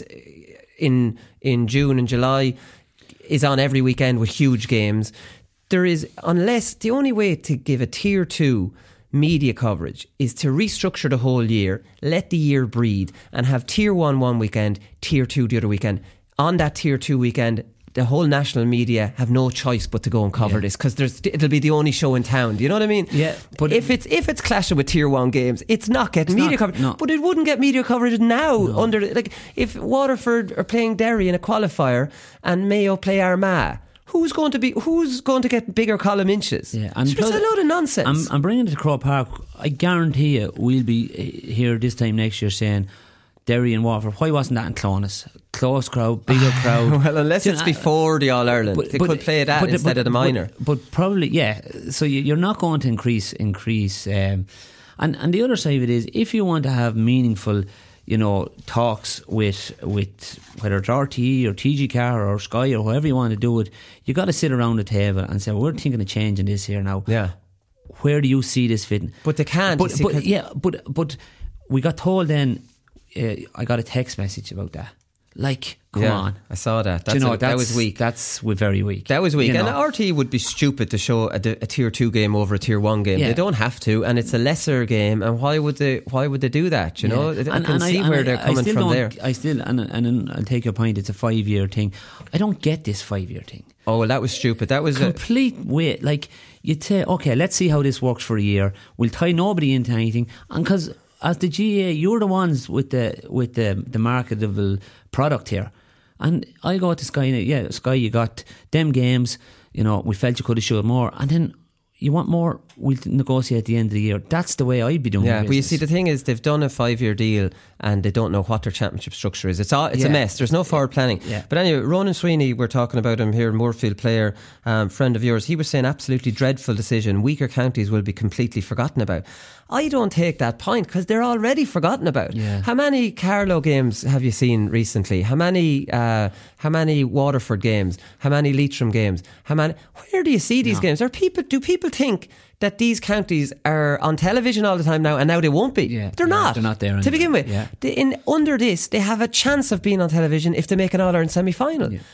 in in June and July, is on every weekend with huge games. There is, unless the only way to give a tier two media coverage is to restructure the whole year, let the year breathe, and have tier one one weekend, tier two the other weekend. On that tier two weekend, the whole national media have no choice but to go and cover Yeah. this, because there's it'll be the only show in town. Do you know what I mean? Yeah, but if it's if it's clashing with tier one games, it's not getting It's media not, coverage. no. But it wouldn't get media coverage now. Under like if Waterford are playing Derry in a qualifier and Mayo play Armagh. Who's going to be? Who's going to get bigger column inches? Yeah, and it's a load of nonsense. I'm, I'm bringing it to Croke Park. I guarantee you, we'll be here this time next year saying Derry and Waterford. Why wasn't that in Clones? Close crowd, bigger crowd. Well, unless Do you it's know, before the All Ireland, but- they but- could play that but- instead but- of the minor. But, but probably, yeah. So you- you're not going to increase increase. Um, and and the other side of it is, if you want to have meaningful, you know, talks with with whether it's R T E or T G C A R or Sky or whoever you want to do it, you got to sit around the table and say, well, we're thinking of changing this here now. Yeah. Where do you see this fitting? But they can't. But, you see, but 'cause- yeah, but but we got told then. Uh, I got a text message about that. Like, come Yeah, on. I saw that. Do That's you know, a- that that's- was weak. That's we're very weak. That was weak. You And know. R T would be stupid to show a, a tier two game over a tier one game. Yeah. They don't have to, and it's a lesser game. And why would they? Why would they do that? You know, Yeah. I can see and where they're I coming still from don't- there. I still, and, and, and I'll take your point, it's a five year thing. I don't get this five year thing. Oh, well, that was stupid. That was a, Complete way. Like, you'd say, okay, let's see how this works for a year. We'll tie nobody into anything. And because as the G A A, you're the ones with the with the, the marketable product here. And I go to Sky, yeah, Sky, you got them games, you know, we felt you could have showed more. And then you want more, we'll negotiate at the end of the year. That's the way I'd be doing yeah. my But you business. see, the thing is, they've done a five-year deal, and they don't know what their championship structure is. It's all, it's Yeah. a mess. There's no forward planning. Yeah. But anyway, Ronan Sweeney, we're talking about him here, Moorfield player, um, friend of yours. He was saying absolutely dreadful decision. Weaker counties will be completely forgotten about. I don't take that point, because they're already forgotten about. Yeah. How many Carlow games have you seen recently? How many? Uh, how many Waterford games? How many Leitrim games? How many? Where do you see these No. games? Are people? Do people think that these counties are on television all the time now, and now they won't be? Yeah, they're yeah, not. they're not there to anymore. begin with. Yeah. They, in under this, they have a chance of being on television if they make an All Ireland semi final. Yeah.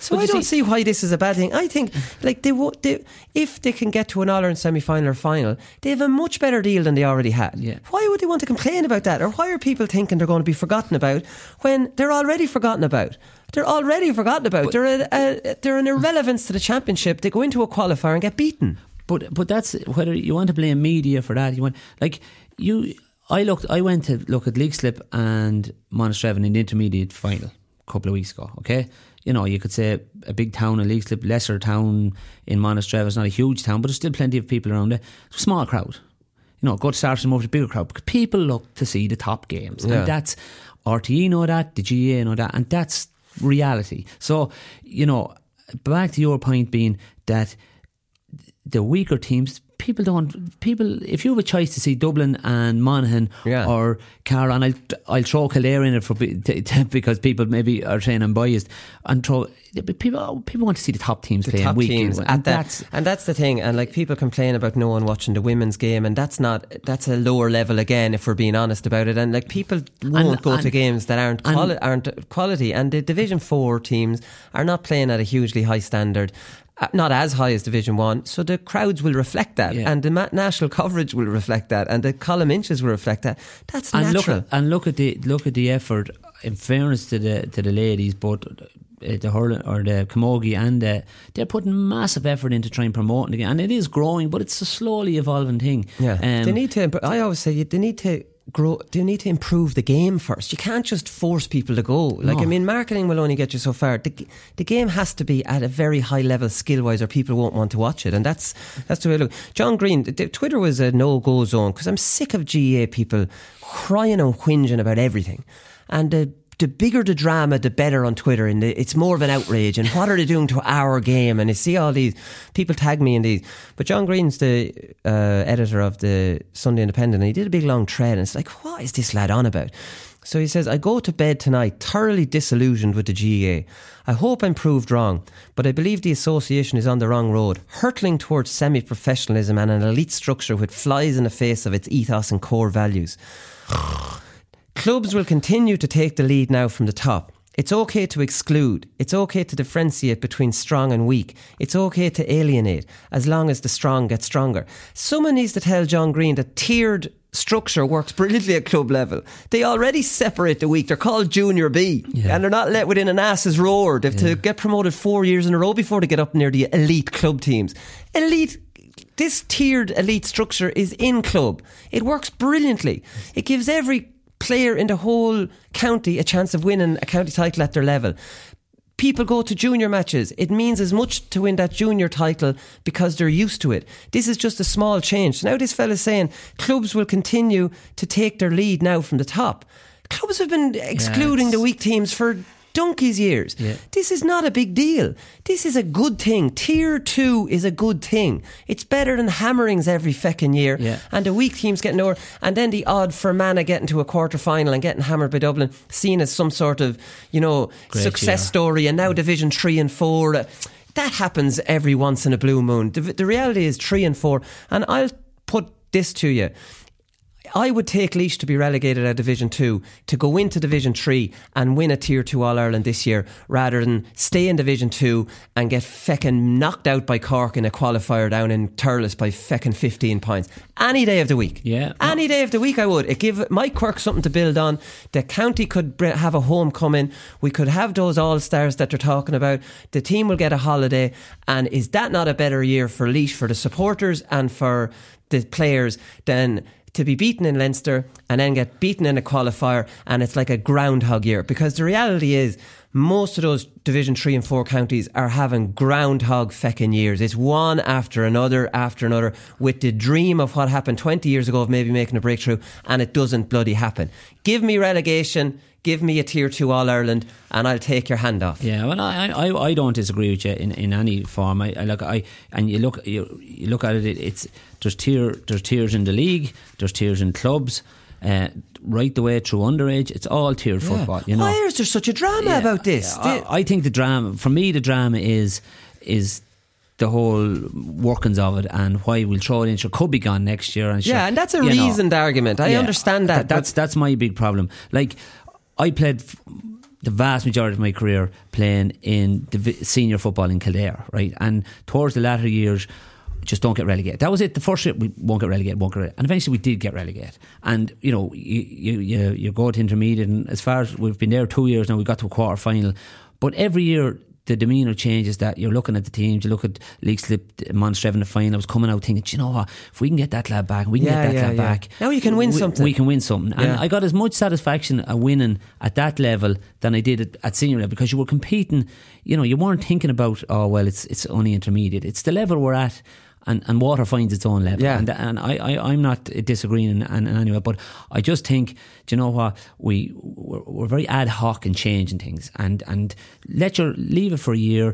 So I don't see, see why this is a bad thing. I think like they, they if they can get to an All-Ireland semi-final or final, they have a much better deal than they already had. Yeah. Why would they want to complain about that? Or why are people thinking they're going to be forgotten about when they're already forgotten about? They're already forgotten about. But, they're a, a, they're an irrelevance to the championship. They go into a qualifier and get beaten. But but that's whether you want to blame media for that. You want like you. I looked. I went to look at Leixlip and Monasterevin in the intermediate final a couple of weeks ago. Okay. You know, you could say a big town in Leixlip, lesser town in Monasterevin. It's not a huge town, but there's still plenty of people around there. Small crowd. You know, good start and move to bigger crowd. Because people look to see the top games. Yeah. And that's, R T E know that, the G A A know that, and that's reality. So, you know, back to your point being that the weaker teams, people don't, people, if you have a choice to see Dublin and Monaghan yeah. or Carlow, and I'll, I'll throw Kildare in it for, because people maybe are saying I'm biased, and throw, people people want to see the top teams the playing top week teams and, and that's that, and that's the thing. And like people complain about no one watching the women's game, and that's not, that's a lower level again if we're being honest about it. And like people won't and, go and, to games that aren't quali- aren't quality, and the Division four teams are not playing at a hugely high standard. Not as high as Division one, so the crowds will reflect that, yeah. and the ma- national coverage will reflect that, and the column inches will reflect that. That's and natural. Look at, and look at the look at the effort. In fairness to the to the ladies, both uh, the hurling or the camogie, and uh, they're putting massive effort into trying to promote it again, and it is growing, but it's a slowly evolving thing. Yeah, um, they need to. I always say they need to. Grow, they need to improve the game first. You can't just force people to go. Like, no. I mean, marketing will only get you so far. The, the game has to be at a very high level skill wise, or people won't want to watch it. And that's that's the way I look. John Green, the, Twitter was a no-go zone because I'm sick of G A A people crying and whinging about everything. And the the bigger the drama, the better on Twitter, and the, it's more of an outrage. And what are they doing to our game? And you see all these people tag me in these. But John Green's the uh, editor of the Sunday Independent, and he did a big long thread, and it's like, what is this lad on about? So he says, I go to bed tonight thoroughly disillusioned with the G A A. I hope I'm proved wrong, but I believe the association is on the wrong road, hurtling towards semi-professionalism and an elite structure which flies in the face of its ethos and core values. Clubs will continue to take the lead now from the top. It's okay to exclude. It's okay to differentiate between strong and weak. It's okay to alienate, as long as the strong get stronger. Someone needs to tell John Green that tiered structure works brilliantly at club level. They already separate the weak. They're called Junior B, yeah. and they're not let within an ass's roar. They have yeah. to get promoted four years in a row before they get up near the elite club teams. Elite... This tiered elite structure is in club. It works brilliantly. It gives every player in the whole county a chance of winning a county title at their level. People go to junior matches. It means as much to win that junior title because they're used to it. This is just a small change. Now this fella's saying clubs will continue to take their lead now from the top. Clubs have been excluding yeah, the weak teams for donkey's years. Yeah. This is not a big deal. This is a good thing. Tier two is a good thing. It's better than hammerings every feckin' year. Yeah. And the weak teams getting over, and then the odd Fermanagh getting to a quarter final and getting hammered by Dublin, seen as some sort of, you know, Great success year. story. And now Division three and four. Uh, that happens every once in a blue moon. The, the reality is three and four. And I'll put this to you. I would take Laois to be relegated out of Division two to go into Division three and win a Tier two All-Ireland this year, rather than stay in Division two and get feckin' knocked out by Cork in a qualifier down in Thurles by feckin' fifteen points. Any day of the week. Yeah. Any day of the week I would. It give Mike Quirke something to build on. The county could have a homecoming. We could have those all-stars that they're talking about. The team will get a holiday. And is that not a better year for Laois, for the supporters and for the players, than to be beaten in Leinster and then get beaten in a qualifier, and it's like a groundhog year? Because the reality is most of those Division three and four counties are having groundhog feckin' years. It's one after another after another, with the dream of what happened twenty years ago of maybe making a breakthrough, and it doesn't bloody happen. Give me relegation, give me a Tier two All-Ireland, and I'll take your hand off. Yeah, well, I I, I don't disagree with you in, in any form. I, I look I and you look you, you look at it. It's there's tier there's tiers in the league, there's tiers in clubs, uh, right the way through underage. It's all tiered yeah. football. You know, why is there such a drama yeah, about this? I, I think the drama, for me, the drama is is. the whole workings of it, and why we'll throw it in. Sure, could be gone next year. And sure, yeah, and that's a reasoned know, argument. I yeah, understand that. Th- that's that's my big problem. Like, I played f- the vast majority of my career playing in the senior football in Kildare, right? And towards the latter years, just don't get relegated. That was it. The first year, we won't get relegated, won't get relegated. And eventually we did get relegated. And, you know, you, you, you, you go to intermediate, and as far as we've been there two years now, we got to a quarter final. But every year, the demeanour changes, that you're looking at the teams, you look at League Slip, Monstrev in the final, I was coming out thinking, do you know what, if we can get that lad back, we can Yeah, get that yeah, lad yeah. back. Now you can win we, something. We can win something. And Yeah. I got as much satisfaction at winning at that level than I did at, at senior level, because you were competing, you know, you weren't thinking about, oh, well, it's it's only intermediate. It's the level we're at. And, and water finds its own level. Yeah. And, and I, I, I'm not disagreeing in, in, in any way, but I just think, do you know what, we, we're, we're very ad hoc in changing things. And, and let your, leave it for a year.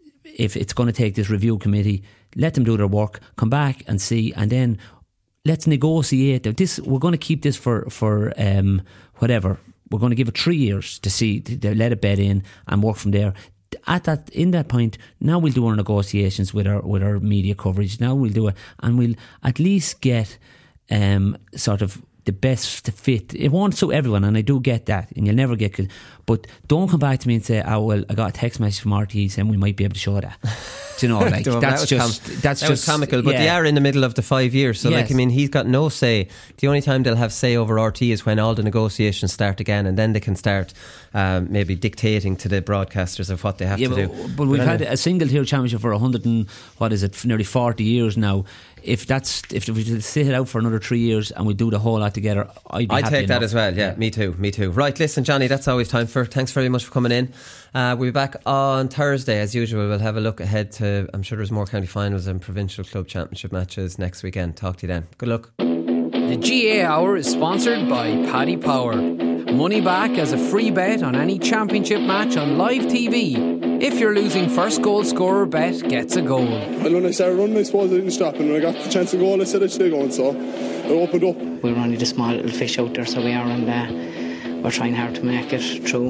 If it's going to take this review committee, let them do their work, come back and see, and then let's negotiate. This, we're going to keep this for, for um, whatever. We're going to give it three years to see, to, to let it bed in and work from there. At that, in that point, now we'll do our negotiations with our with our media coverage. Now we'll do it, and we'll at least get um, sort of the best fit. It won't suit everyone, and I do get that, and you'll never get good. But don't come back to me and say, "Oh well, I got a text message from R T E saying we might be able to show that." Do you know, like Well, that's that was just com- that's that just was comical. But yeah. they are in the middle of the five years, so Yes. like I mean, he's got no say. The only time they'll have say over R T is when all the negotiations start again, and then they can start um, maybe dictating to the broadcasters of what they have Yeah, to but, do. but we've anyway. had a single tier championship for a hundred and what is it, nearly forty years now. If that's if we sit it out for another three years and we do the whole lot together, I'd be I'd happy take that enough. as well. Yeah, me too. Me too. Right, listen, Johnny, that's all we've time for. Thanks very much for coming in. Uh, we'll be back on Thursday as usual. We'll have a look ahead to, I'm sure there's more county finals and provincial club championship matches next weekend. Talk to you then. Good luck. The G A Hour is sponsored by Paddy Power. Money back as a free bet on any championship match on live T V. If you're losing, first goal scorer bet gets a goal. And when I started running, I suppose I didn't stop, and when I got the chance to goal, I said I should go, and so I opened up. We're only the small little fish out there, so we are, and uh, we're trying hard to make it through.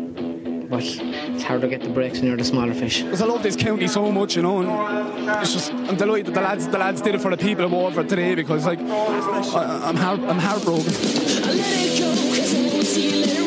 But it's hard to get the breaks when you're the smaller fish. Because I love this county so much, you know, and it's just, I'm delighted that the lads, the lads did it for the people of Waterford today, because like I, I'm heart, I'm heartbroken. I let it go, 'cause I won't see you later.